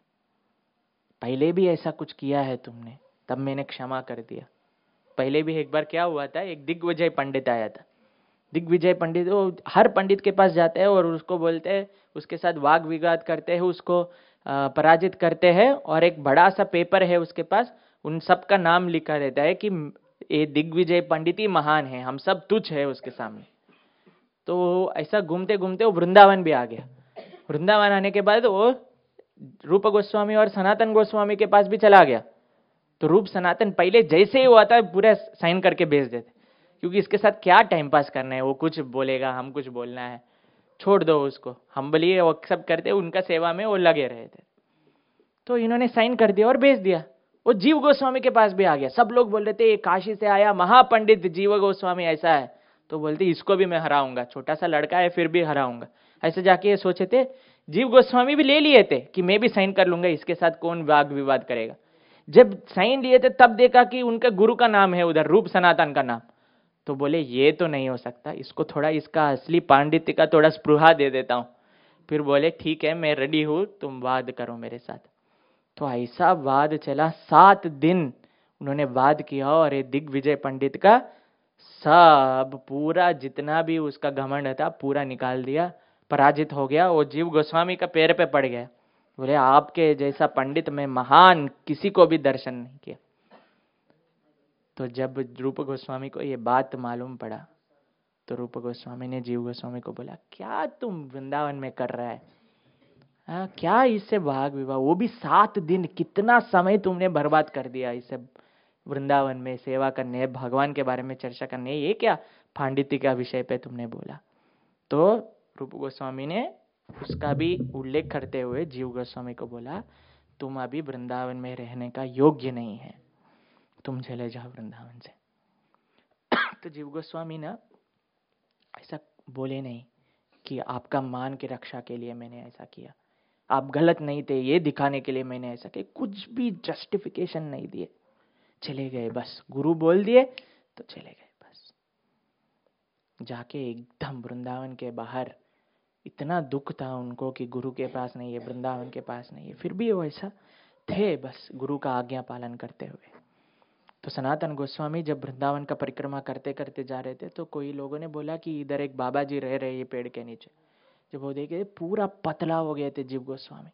पहले भी ऐसा कुछ किया है तुमने, तब मैंने क्षमा कर दिया। पहले भी एक बार क्या हुआ था, एक दिग्विजय पंडित आया था। दिग्विजय पंडित वो हर पंडित के पास जाते हैं और उसको बोलते हैं, उसके साथ वाद विवाद करते हैं, उसको पराजित करते हैं, और एक बड़ा सा पेपर है उसके पास, उन सब का नाम लिखा रहता है कि ये दिग्विजय पंडित ही महान है, हम सब तुच्छ है उसके सामने। तो ऐसा घूमते घूमते वो वृंदावन भी आ गया। वृंदावन आने के बाद वो रूप गोस्वामी और सनातन गोस्वामी के पास भी चला गया। तो रूप सनातन पहले जैसे ही हुआ था पूरा साइन करके भेज देते, क्योंकि इसके साथ क्या टाइम पास करना है, वो कुछ बोलेगा हम कुछ बोलना है, छोड़ दो उसको, हम बोलिए वो सब करते, उनका सेवा में वो लगे रहे थे। तो इन्होंने साइन कर दिया और भेज दिया। वो जीव गोस्वामी के पास भी आ गया। सब लोग बोल रहे थे ये काशी से आया महापंडित जीव गोस्वामी ऐसा है, तो बोलते इसको भी मैं हराऊंगा, छोटा सा लड़का है फिर भी हराऊंगा। ऐसे जाके ये सोचे थे। जीव गोस्वामी भी ले लिए थे कि मैं भी साइन कर लूंगा, इसके साथ कौन वाद विवाद करेगा। जब साइन लिए थे तब देखा कि उनका गुरु का नाम है उधर, रूप सनातन का नाम। तो बोले ये तो नहीं हो सकता, इसको थोड़ा इसका असली पांडित्य का थोड़ा स्पृहा दे देता हूं। फिर बोले ठीक है मैं रेडी हूं, तुम वाद करो मेरे साथ। तो ऐसा वाद चला, सात दिन उन्होंने वाद किया, और ये दिग्विजय पंडित का सब पूरा जितना भी उसका घमंड था पूरा निकाल दिया, पराजित हो गया। वो जीव गोस्वामी का पैर पे पड़ गया, बोले आपके जैसा पंडित में महान किसी को भी दर्शन नहीं किया। तो जब रूप गोस्वामी को ये बात मालूम पड़ा तो रूप गोस्वामी ने जीव गोस्वामी को बोला क्या तुम वृंदावन में कर रहा है, हाँ क्या इससे भाग विवाह, वो भी सात दिन, कितना समय तुमने बर्बाद कर दिया इससे, वृंदावन में सेवा करने, भगवान के बारे में चर्चा करने, ये क्या पांडित्य का विषय पे तुमने बोला? तो रूप गोस्वामी ने उसका भी उल्लेख करते हुए जीव गोस्वामी को बोला, तुम अभी वृंदावन में रहने का योग्य नहीं है, तुम चले जाओ वृंदावन से। तो जीव गोस्वामी ना ऐसा बोले नहीं कि आपका मान की रक्षा के लिए मैंने ऐसा किया, आप गलत नहीं थे ये दिखाने के लिए मैंने ऐसा किया, कुछ भी जस्टिफिकेशन नहीं दिए, चले गए बस। गुरु बोल दिए तो चले गए बस। जाके एकदम वृंदावन के बाहर इतना दुख था उनको कि गुरु के पास नहीं है, वृंदावन के पास नहीं है, फिर भी वो ऐसा थे बस गुरु का आज्ञा पालन करते हुए। तो सनातन गोस्वामी जब वृंदावन का परिक्रमा करते करते जा रहे थे तो कोई लोगों ने बोला कि इधर एक बाबा जी रह रहे ये पेड़ के नीचे। जब वो देखे पूरा पतला हो गए थे जीव गोस्वामी,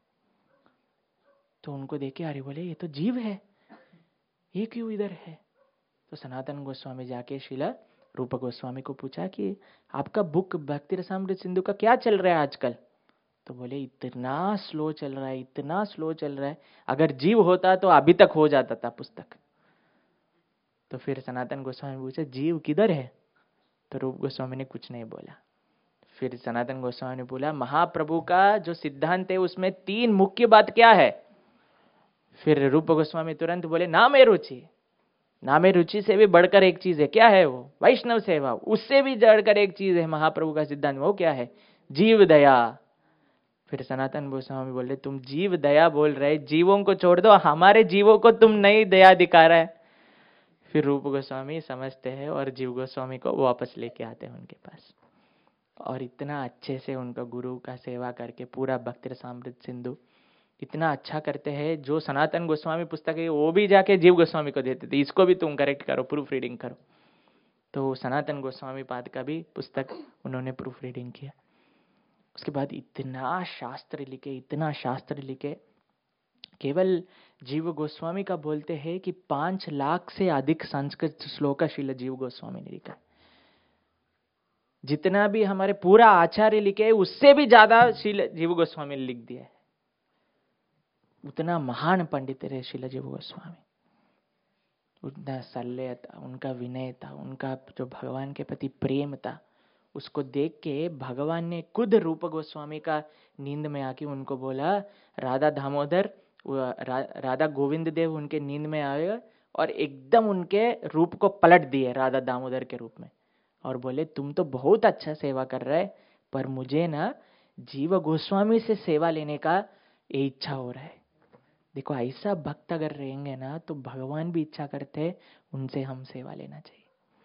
तो उनको देखे अरे बोले ये तो जीव है, ये क्यों इधर है? तो सनातन गोस्वामी जाके शिला रूप गोस्वामी को पूछा कि आपका बुक भक्ति रसामृत सिंधु का क्या चल रहा है आजकल? तो बोले इतना स्लो चल रहा है, इतना स्लो चल रहा है, अगर जीव होता तो अभी तक हो जाता था पुस्तक। तो फिर सनातन गोस्वामी पूछा जीव किधर है? तो रूप गोस्वामी ने कुछ नहीं बोला। फिर सनातन गोस्वामी ने बोला महाप्रभु का जो सिद्धांत है उसमें तीन मुख्य बात क्या है? फिर रूप गोस्वामी तुरंत बोले नामे रुचि। नामे रुचि से भी बढ़कर एक चीज है, क्या है वो? वैष्णव सेवा। उससे भी बढ़कर एक चीज है महाप्रभु का सिद्धांत, वो क्या है? जीव दया। फिर सनातन गोस्वामी बोले तुम जीव दया बोल रहे, जीवों को छोड़ दो, हमारे जीवों को तुम नहीं दया दिखा रहा है। फिर रूप गोस्वामी समझते हैं और जीव गोस्वामी को वापस लेके आते हैं उनके पास, और इतना अच्छे से उनका गुरु का सेवा करके पूरा भक्ति रसामृत सिंधु इतना अच्छा करते हैं। जो सनातन गोस्वामी पुस्तक है वो भी जाके जीव गोस्वामी को देते थे, इसको भी तुम करेक्ट करो, प्रूफ रीडिंग करो। तो सनातन गोस्वामी पाद का भी पुस्तक उन्होंने प्रूफ रीडिंग किया। उसके बाद इतना शास्त्र लिखे, इतना शास्त्र लिखे। केवल जीव गोस्वामी का बोलते हैं कि पांच लाख से अधिक संस्कृत श्लोक शील जीव गोस्वामी ने लिखा। जितना भी हमारे पूरा आचार्य लिखे उससे भी ज्यादा शील जीव गोस्वामी ने लिख दिया है। उतना महान पंडित रहे शील जीव गोस्वामी। उतना सल्य था, उनका विनय था, उनका जो भगवान के प्रति प्रेम था, उसको देख के भगवान ने खुद रूप गोस्वामी का नींद में आके उनको बोला, राधा दामोदर रा, राधा गोविंद देव उनके नींद में आए और एकदम उनके रूप को पलट दिए राधा दामोदर के रूप में, और बोले तुम तो बहुत अच्छा सेवा कर रहे, पर मुझे ना जीव गोस्वामी से सेवा लेने का ये इच्छा हो रहा है। देखो ऐसा भक्त अगर रहेंगे ना तो भगवान भी इच्छा करते उनसे हम सेवा लेना चाहिए।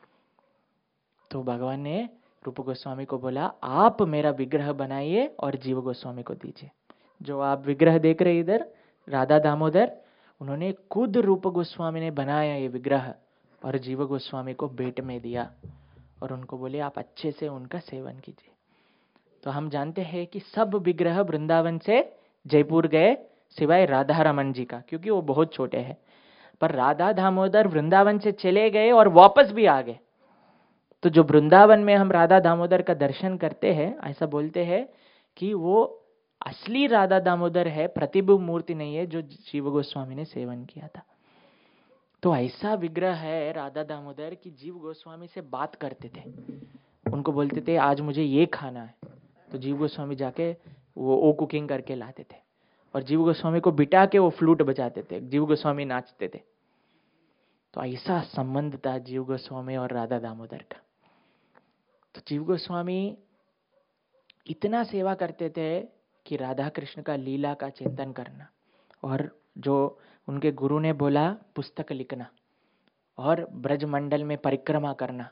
तो भगवान ने रूप गोस्वामी को बोला आप मेरा विग्रह बनाइए और जीव गोस्वामी को दीजिए। जो आप विग्रह देख रहे इधर राधा दामोदर, उन्होंने खुद रूप गोस्वामी ने बनाया ये विग्रह और जीव गोस्वामी को भेंट में दिया और उनको बोले आप अच्छे से उनका सेवन कीजिए। तो हम जानते हैं कि सब विग्रह वृंदावन से जयपुर गए सिवाय राधा रमन जी का, क्योंकि वो बहुत छोटे हैं। पर राधा दामोदर वृंदावन से चले गए और वापस भी आ गए। तो जो वृंदावन में हम राधा दामोदर का दर्शन करते हैं, ऐसा बोलते हैं कि वो असली राधा दामोदर है, प्रतिबिंब मूर्ति नहीं है जो जीव गोस्वामी ने सेवन किया था। तो ऐसा विग्रह है राधा दामोदर कि जीव गोस्वामी से बात करते थे, उनको बोलते थे आज मुझे ये खाना है, तो जीव गोस्वामी जाके वो ओ कुकिंग करके लाते थे और जीव गोस्वामी को बिठा के वो फ्लूट बजाते थे, जीव गोस्वामी नाचते थे। तो ऐसा संबंध था जीव गोस्वामी और राधा दामोदर का। तो जीव गोस्वामी इतना सेवा करते थे कि राधा कृष्ण का लीला का चिंतन करना, और जो उनके गुरु ने बोला पुस्तक लिखना और ब्रजमंडल में परिक्रमा करना,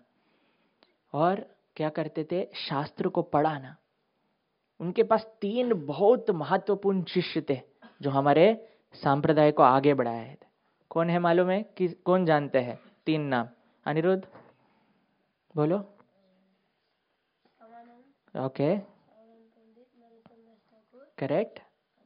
और क्या करते थे शास्त्र को पढ़ाना। उनके पास तीन बहुत महत्वपूर्ण शिष्य थे जो हमारे सांप्रदाय को आगे बढ़ाए थे। कौन है मालूम है? कि कौन जानते हैं तीन नाम? अनिरुद्ध बोलो। Okay, correct,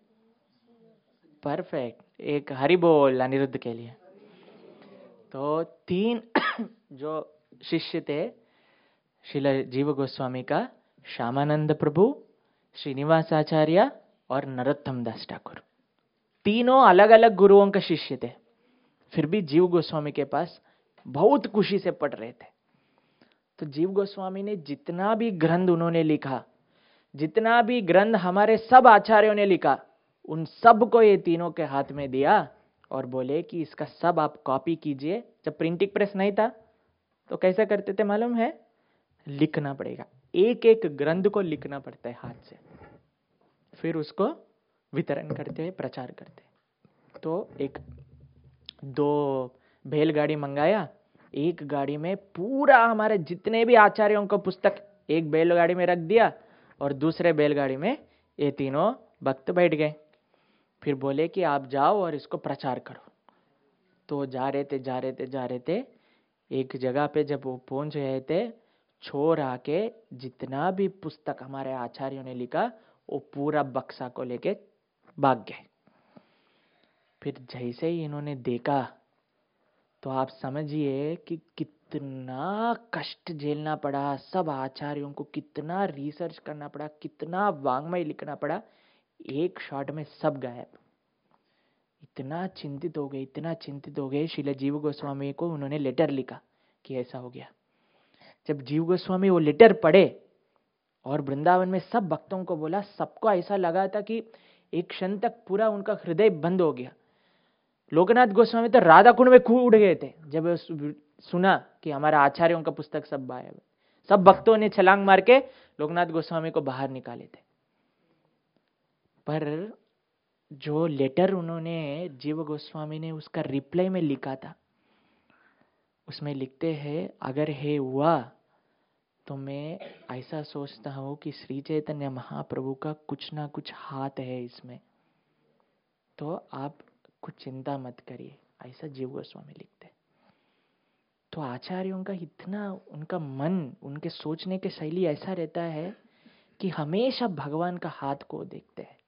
perfect. एक हरि बोल अनिरुद्ध के लिए। तो तीन जो शिष्य थे श्रील जीव गोस्वामी का, श्यामानंद प्रभु, श्रीनिवासाचार्य और नरोत्तम दास ठाकुर, तीनों अलग अलग गुरुओं का शिष्य थे। फिर भी जीव गोस्वामी के पास बहुत खुशी से पढ़ रहे थे। तो जीव गोस्वामी ने जितना भी ग्रंथ उन्होंने लिखा, जितना भी ग्रंथ हमारे सब आचार्यों ने लिखा, उन सब को ये तीनों के हाथ में दिया और बोले कि इसका सब आप कॉपी कीजिए। जब प्रिंटिंग प्रेस नहीं था तो कैसे करते थे मालूम है? लिखना पड़ेगा, एक एक ग्रंथ को लिखना पड़ता है हाथ से, फिर उसको वितरण करते हैं, प्रचार करते हैं। तो एक दो बैलगाड़ी मंगाया, एक गाड़ी में पूरा हमारे जितने भी आचार्यों को पुस्तक एक बैलगाड़ी में रख दिया और दूसरे बैलगाड़ी में ये तीनों भक्त बैठ गए। फिर बोले कि आप जाओ और इसको प्रचार करो। तो जा रहे थे जा रहे थे जा रहे थे एक जगह पे जब वो पहुंच रहे थे, छोर आके जितना भी पुस्तक हमारे आचार्यों ने लिखा वो पूरा बक्सा को लेके भाग गए। फिर जैसे ही इन्होंने देखा तो आप समझिए कि कितना कष्ट झेलना पड़ा, सब आचार्यों को कितना रिसर्च करना पड़ा, कितना वांग्मय लिखना पड़ा, एक शॉट में सब गायब। इतना चिंतित हो गए, इतना चिंतित हो गए। श्रील जीव गोस्वामी को उन्होंने लेटर लिखा कि ऐसा हो गया। जब जीव गोस्वामी वो लेटर पढ़े और वृंदावन में सब भक्तों को बोला, सबको ऐसा लगा था कि एक क्षण तक पूरा उनका हृदय बंद हो गया। लोकनाथ गोस्वामी तो राधा कुंड में कूद गए थे जब सुना कि हमारा आचार्यों का पुस्तक सब गायब है। सब भक्तों ने छलांग मार के लोकनाथ गोस्वामी को बाहर निकाले थे। पर जो लेटर उन्होंने जीव गोस्वामी ने उसका रिप्लाई में लिखा था, उसमें लिखते हैं, अगर हे हुआ तो मैं ऐसा सोचता हूं कि श्री चैतन्य महाप्रभु का कुछ ना कुछ हाथ है इसमें, तो आप कुछ चिंता मत करिए, ऐसा जीव गोस्वामी लिखते। तो आचार्यों का इतना, उनका मन, उनके सोचने की शैली ऐसा रहता है कि हमेशा भगवान का हाथ को देखते हैं।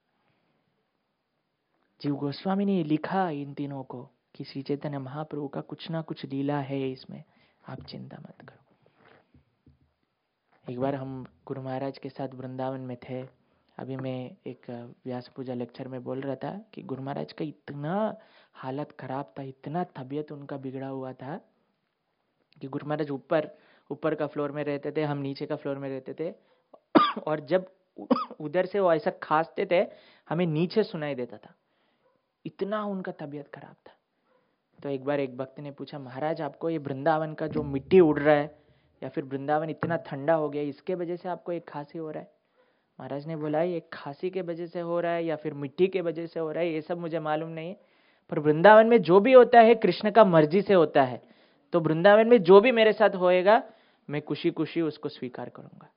जीव गोस्वामी ने लिखा इन तीनों को कि श्री चैतन्य महाप्रभु का कुछ ना कुछ लीला है इसमें, आप चिंता मत करो। एक बार हम गुरु महाराज के साथ वृंदावन में थे। अभी मैं एक व्यास पूजा लेक्चर में बोल रहा था कि गुरु महाराज का इतना हालत खराब था, इतना तबीयत उनका बिगड़ा हुआ था कि गुरु महाराज ऊपर ऊपर का फ्लोर में रहते थे, हम नीचे का फ्लोर में रहते थे। और जब उधर से वो ऐसा खांसते थे हमें नीचे सुनाई देता था, इतना उनका तबीयत खराब था। तो एक बार एक भक्त ने पूछा, महाराज आपको ये वृंदावन का जो मिट्टी उड़ रहा है या फिर वृंदावन इतना ठंडा हो गया, इसके वजह से आपको एक खांसी हो रहा है? महाराज ने बोला, ये खांसी के वजह से हो रहा है या फिर मिट्टी के वजह से हो रहा है ये सब मुझे मालूम नहीं है, पर वृंदावन में जो भी होता है कृष्ण का मर्जी से होता है। तो वृंदावन में जो भी मेरे साथ होएगा मैं खुशी खुशी उसको स्वीकार करूंगा।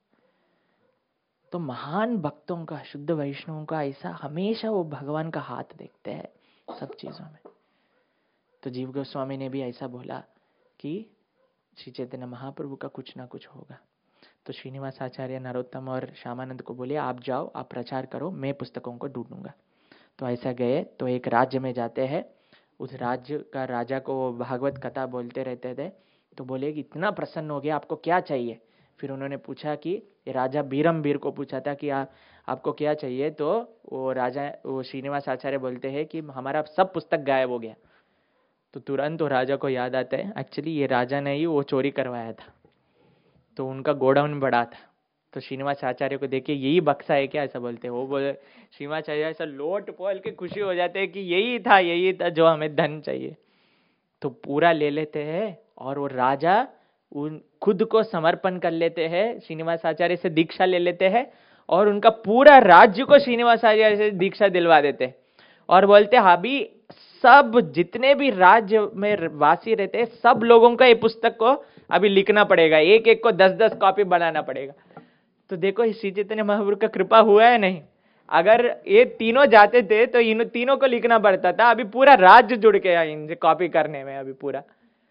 तो महान भक्तों का, शुद्ध वैष्णवों का ऐसा हमेशा वो भगवान का हाथ देखते हैं सब चीजों में। तो जीव गोस्वामी ने भी ऐसा बोला कि श्री चैतन्य महाप्रभु का कुछ ना कुछ होगा। तो श्रीनिवास आचार्य, नरोत्तम और श्यामानंद को बोले, आप जाओ, आप प्रचार करो, मैं पुस्तकों को ढूंढूंगा। तो ऐसा गए। तो एक राज्य में जाते हैं, उस राज्य का राजा को भागवत कथा बोलते रहते थे। तो बोले कि इतना प्रसन्न हो गया, आपको क्या चाहिए? फिर उन्होंने पूछा कि राजा बीरमबीर को पूछा था कि आ, आपको क्या चाहिए? तो वो राजा, वो श्रीनिवास आचार्य बोलते हैं कि हमारा सब पुस्तक गायब हो गया। तो तुरंत वो राजा को याद आता है, एक्चुअली ये राजा ने ही वो चोरी करवाया था, तो उनका गोडाउन बड़ा था। तो श्रीनिवास आचार्य को देखे, यही बक्सा है क्या? ऐसा बोलते हैं। वो बोले, श्रीनिवास आचार्य ऐसा लोट पोल के खुशी हो जाते हैं कि यही था, यही था जो हमें धन चाहिए। तो पूरा ले लेते हैं और वो राजा उन खुद को समर्पण कर लेते हैं, श्रीनिवास आचार्य से दीक्षा ले लेते हैं और उनका पूरा राज्य को श्रीनिवास आचार्य से दीक्षा दिलवा देते हैं और बोलते हैं, अभी सब जितने भी राज्य में वासी रहते हैं सब लोगों का ये पुस्तक को अभी लिखना पड़ेगा, एक एक को दस दस कॉपी बनाना पड़ेगा। तो देखो श्री चैतन्य महाप्रभु का कृपा हुआ है नहीं? अगर ये तीनों जाते थे तो इन तीनों को लिखना पड़ता था, अभी पूरा राज्य जुड़ गया इनसे कॉपी करने में अभी पूरा।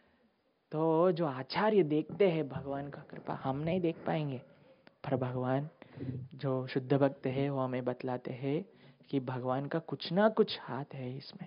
तो जो आचार्य देखते हैं भगवान का कृपा, हम नहीं देख पाएंगे, पर भगवान जो शुद्ध भक्त है वो हमें बतलाते हैं कि भगवान का कुछ ना कुछ हाथ है इसमें।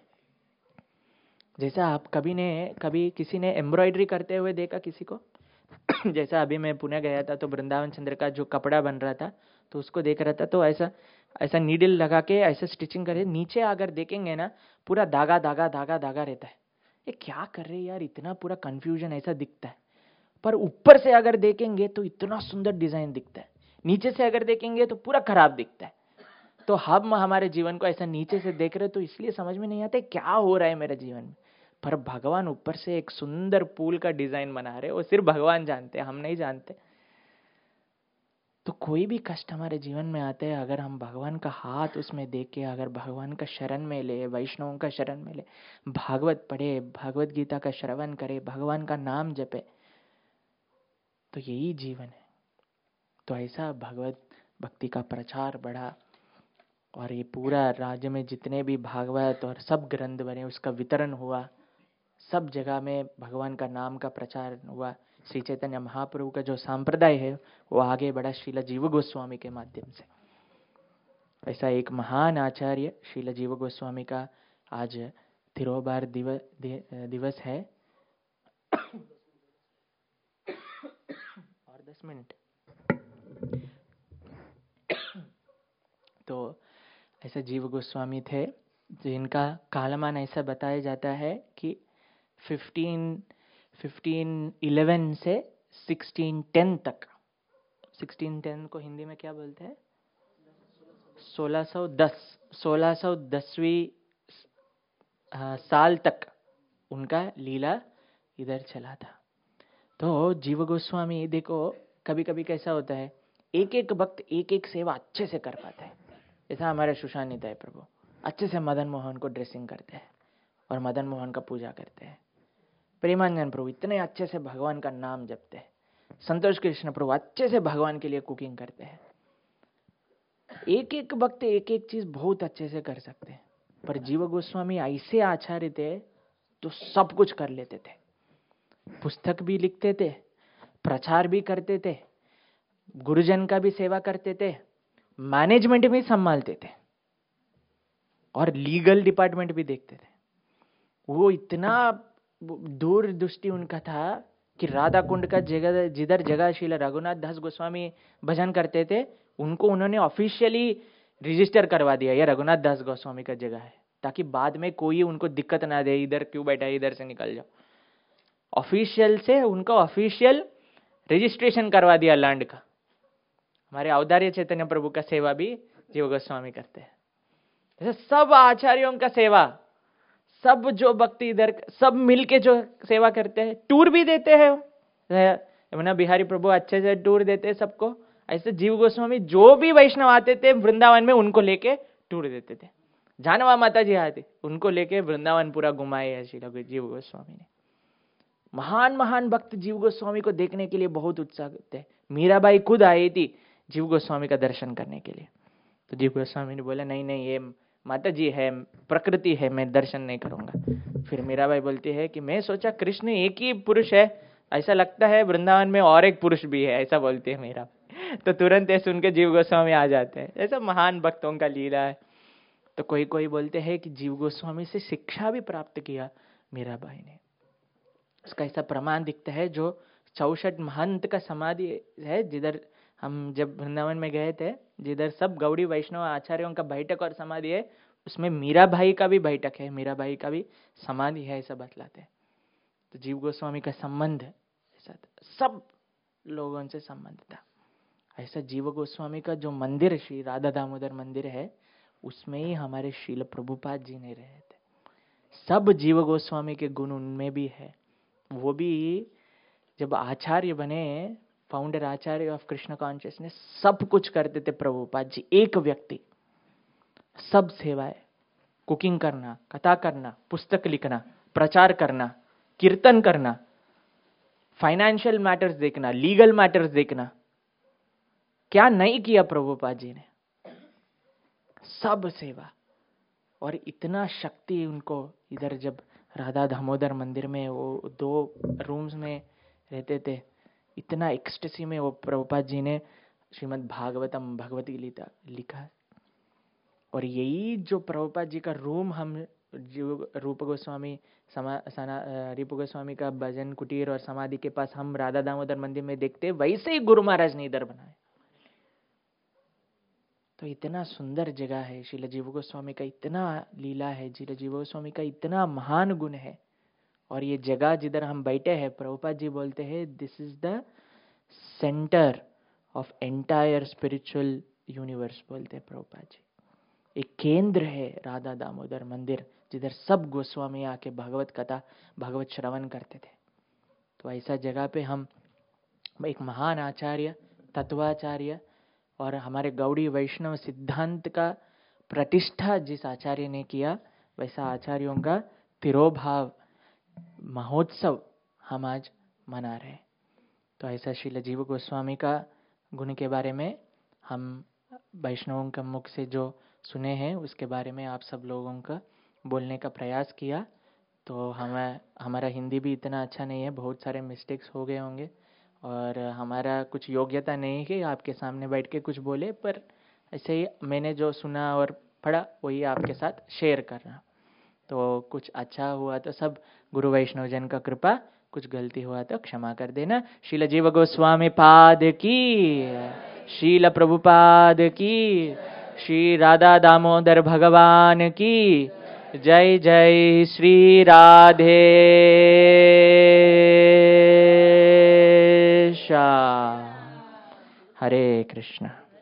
जैसा आप कभी ने कभी किसी ने एम्ब्रॉयडरी करते हुए देखा किसी को? जैसा अभी मैं पुणे गया था तो वृंदावन चंद्र का जो कपड़ा बन रहा था तो उसको देख रहा था, तो ऐसा ऐसा नीडल लगा के ऐसा स्टिचिंग करे, नीचे अगर देखेंगे ना पूरा धागा धागा धागा धागा रहता है, ये क्या कर रहे यार, इतना पूरा कंफ्यूजन ऐसा दिखता है। पर ऊपर से अगर देखेंगे तो इतना सुंदर डिजाइन दिखता है, नीचे से अगर देखेंगे तो पूरा खराब दिखता है। तो हम हमारे जीवन को ऐसा नीचे से देख रहे तो इसलिए समझ में नहीं आता क्या हो रहा है मेरे जीवन में। पर भगवान ऊपर से एक सुंदर पुल का डिजाइन बना रहे, वो सिर्फ भगवान जानते हैं, हम नहीं जानते। तो कोई भी कष्ट हमारे जीवन में आते हैं, अगर हम भगवान का हाथ उसमें देके, अगर भगवान का शरण में ले, वैष्णवों का शरण में ले, भागवत पढ़े, भगवत गीता का श्रवण करे, भगवान का नाम जपे, तो यही जीवन है। तो ऐसा भगवत भक्ति का प्रचार बढ़ा और ये पूरा राज्य में जितने भी भागवत और सब ग्रंथ बने उसका वितरण हुआ, सब जगह में भगवान का नाम का प्रचार हुआ। श्री चैतन्य महाप्रभु का जो संप्रदाय है वो आगे बढ़ा श्रील जीव गोस्वामी के माध्यम से। ऐसा एक महान आचार्य श्रील जीव गोस्वामी का आज तिरोबार दिवस दिवस है। और दस मिनट तो ऐसा जीव गोस्वामी थे जिनका कालमान ऐसा बताया जाता है कि फिफ्टीन फिफ्टीन इलेवन से सिक्सटीन टेन तक, सिक्सटीन टेन को हिंदी में क्या बोलते हैं, सोलह सौ दस, सोलह सौ दसवीं साल तक उनका लीला इधर चला था। तो जीव गोस्वामी देखो कभी कभी कैसा होता है, एक एक भक्त एक एक सेवा अच्छे से कर पाता है। जैसा हमारे सुशांत है प्रभु अच्छे से मदन मोहन को ड्रेसिंग करते हैं और मदन मोहन का पूजा करते हैं। प्रेमानंद प्रभु इतने अच्छे से भगवान का नाम जपते हैं। संतोष कृष्ण प्रभु अच्छे से भगवान के लिए कुकिंग करते हैं। एक एक भक्त एक एक चीज बहुत अच्छे से कर सकते हैं। पर जीव गोस्वामी ऐसे आचार्य थे तो सब कुछ कर लेते थे, पुस्तक भी लिखते थे, प्रचार भी करते थे, गुरुजन का भी सेवा करते थे, मैनेजमेंट भी संभालते थे और लीगल डिपार्टमेंट भी देखते थे। वो इतना दूर दृष्टि उनका था कि राधा कुंड का जगह जिधर जगह श्रील रघुनाथ दास गोस्वामी भजन करते थे उनको उन्होंने ऑफिशियली रजिस्टर करवा दिया, ये रघुनाथ दास गोस्वामी का जगह है, ताकि बाद में कोई उनको दिक्कत ना दे, इधर क्यों बैठा है, इधर से निकल जाओ। ऑफिशियल से उनका ऑफिशियल रजिस्ट्रेशन करवा दिया लैंड का। हमारे औदार्य चैतन्य प्रभु का सेवा भी जीव गोस्वामी करते हैं। जैसे सब आचार्यों का सेवा, सब जो भक्ति इधर सब मिलके जो सेवा करते हैं, टूर भी देते हैं। यमुना बिहारी प्रभु अच्छे से टूर देते हैं सबको, ऐसे जीव गोस्वामी जो भी वैष्णव आते थे वृंदावन में उनको लेके टूर देते थे। जानवा माता जी आते उनको लेके वृंदावन पूरा घुमाए है श्री जीव गोस्वामी ने। महान महान भक्त जीव गोस्वामी को देखने के लिए बहुत उत्साह थे। मीराबाई खुद आई थी जीव गोस्वामी का दर्शन करने के लिए। तो जीव गोस्वामी ने बोला नहीं नहीं ये माता जी है, प्रकृति है, मैं दर्शन नहीं करूंगा। फिर मीराबाई बोलती है कि मैं सोचा कृष्ण एक ही पुरुष है, ऐसा लगता है वृंदावन में और एक पुरुष भी है, ऐसा बोलती है मीरा। तो तुरंत ऐसे सुन के जीव गोस्वामी आ जाते हैं। ऐसा महान भक्तों का लीला है। तो कोई कोई बोलते हैं कि जीव गोस्वामी से शिक्षा भी प्राप्त किया मीराबाई ने। उसका ऐसा प्रमाण दिखता है जो चौसठ महंत का समाधि है, जिधर हम जब वृंदावन में गए थे, जिधर सब गौड़ी वैष्णव आचार्यों का बैठक और समाधि है, उसमें मीराबाई का भी बैठक है, मीराबाई का भी समाधि है, ऐसा बतलाते हैं। तो जीव गोस्वामी का संबंध ऐसा सब लोगों से संबंध था। ऐसा जीव गोस्वामी का जो मंदिर श्री राधा दामोदर मंदिर है, उसमें ही हमारे श्रील प्रभुपाद जी ने रहे थे। सब जीव गोस्वामी के गुण उनमें भी है। वो भी जब आचार्य बने, founder acharya of Krishna consciousness, सब कुछ करते थे प्रभुपाद जी, एक व्यक्ति सब सेवाएं, कुकिंग करना, कथा करना, पुस्तक लिखना, प्रचार करना, कीर्तन करना, फाइनेंशियल मैटर्स देखना, लीगल मैटर्स देखना, क्या नहीं किया प्रभुपाद जी ने, सब सेवा। और इतना शक्ति उनको, इधर जब राधा दामोदर मंदिर में वो दो रूम्स में रहते थे, इतना एक्सटेसी में वो प्रभुपाद जी ने श्रीमद् भागवतम भगवत गीता लिखा। और यही जो प्रभुपाद जी का रूम हम जो रूप गोस्वामी समा रूप गोस्वामी का भजन कुटीर और समाधि के पास हम राधा दामोदर मंदिर में देखते, वैसे ही गुरु महाराज ने इधर बनाया। तो इतना सुंदर जगह है। श्रील जीव गोस्वामी का इतना लीला है, श्रील जीव गोस्वामी का इतना महान गुण है, और ये जगह जिधर हम बैठे हैं, प्रभुपाद जी बोलते हैं this is the centre of entire spiritual universe, बोलते हैं प्रभुपाद जी। एक केंद्र है राधा दामोदर मंदिर, जिधर सब गोस्वामी आके भगवत कथा भगवत श्रवण करते थे। तो ऐसा जगह पे हम एक महान आचार्य, तत्वाचार्य और हमारे गौड़ी वैष्णव सिद्धांत का प्रतिष्ठा जिस आचार्य ने किया, वैसा आचार्यों का तिरोभाव महोत्सव हम आज मना रहे हैं। तो ऐसा श्रील जीव गोस्वामी का गुण के बारे में हम वैष्णवों का मुख से जो सुने हैं उसके बारे में आप सब लोगों का बोलने का प्रयास किया। तो हमें हमारा हिंदी भी इतना अच्छा नहीं है, बहुत सारे मिस्टेक्स हो गए होंगे और हमारा कुछ योग्यता नहीं है कि आपके सामने बैठ के कुछ बोले, पर ऐसे ही मैंने जो सुना और पढ़ा वही आपके साथ शेयर करना। तो कुछ अच्छा हुआ तो सब गुरु वैष्णव जन का कृपा, कुछ गलती हुआ तो क्षमा कर देना। श्रील जीव गोस्वामी पाद की, श्रील प्रभुपाद की, श्री राधा दामोदर भगवान की जय। जय श्री राधे श्याम। हरे कृष्ण।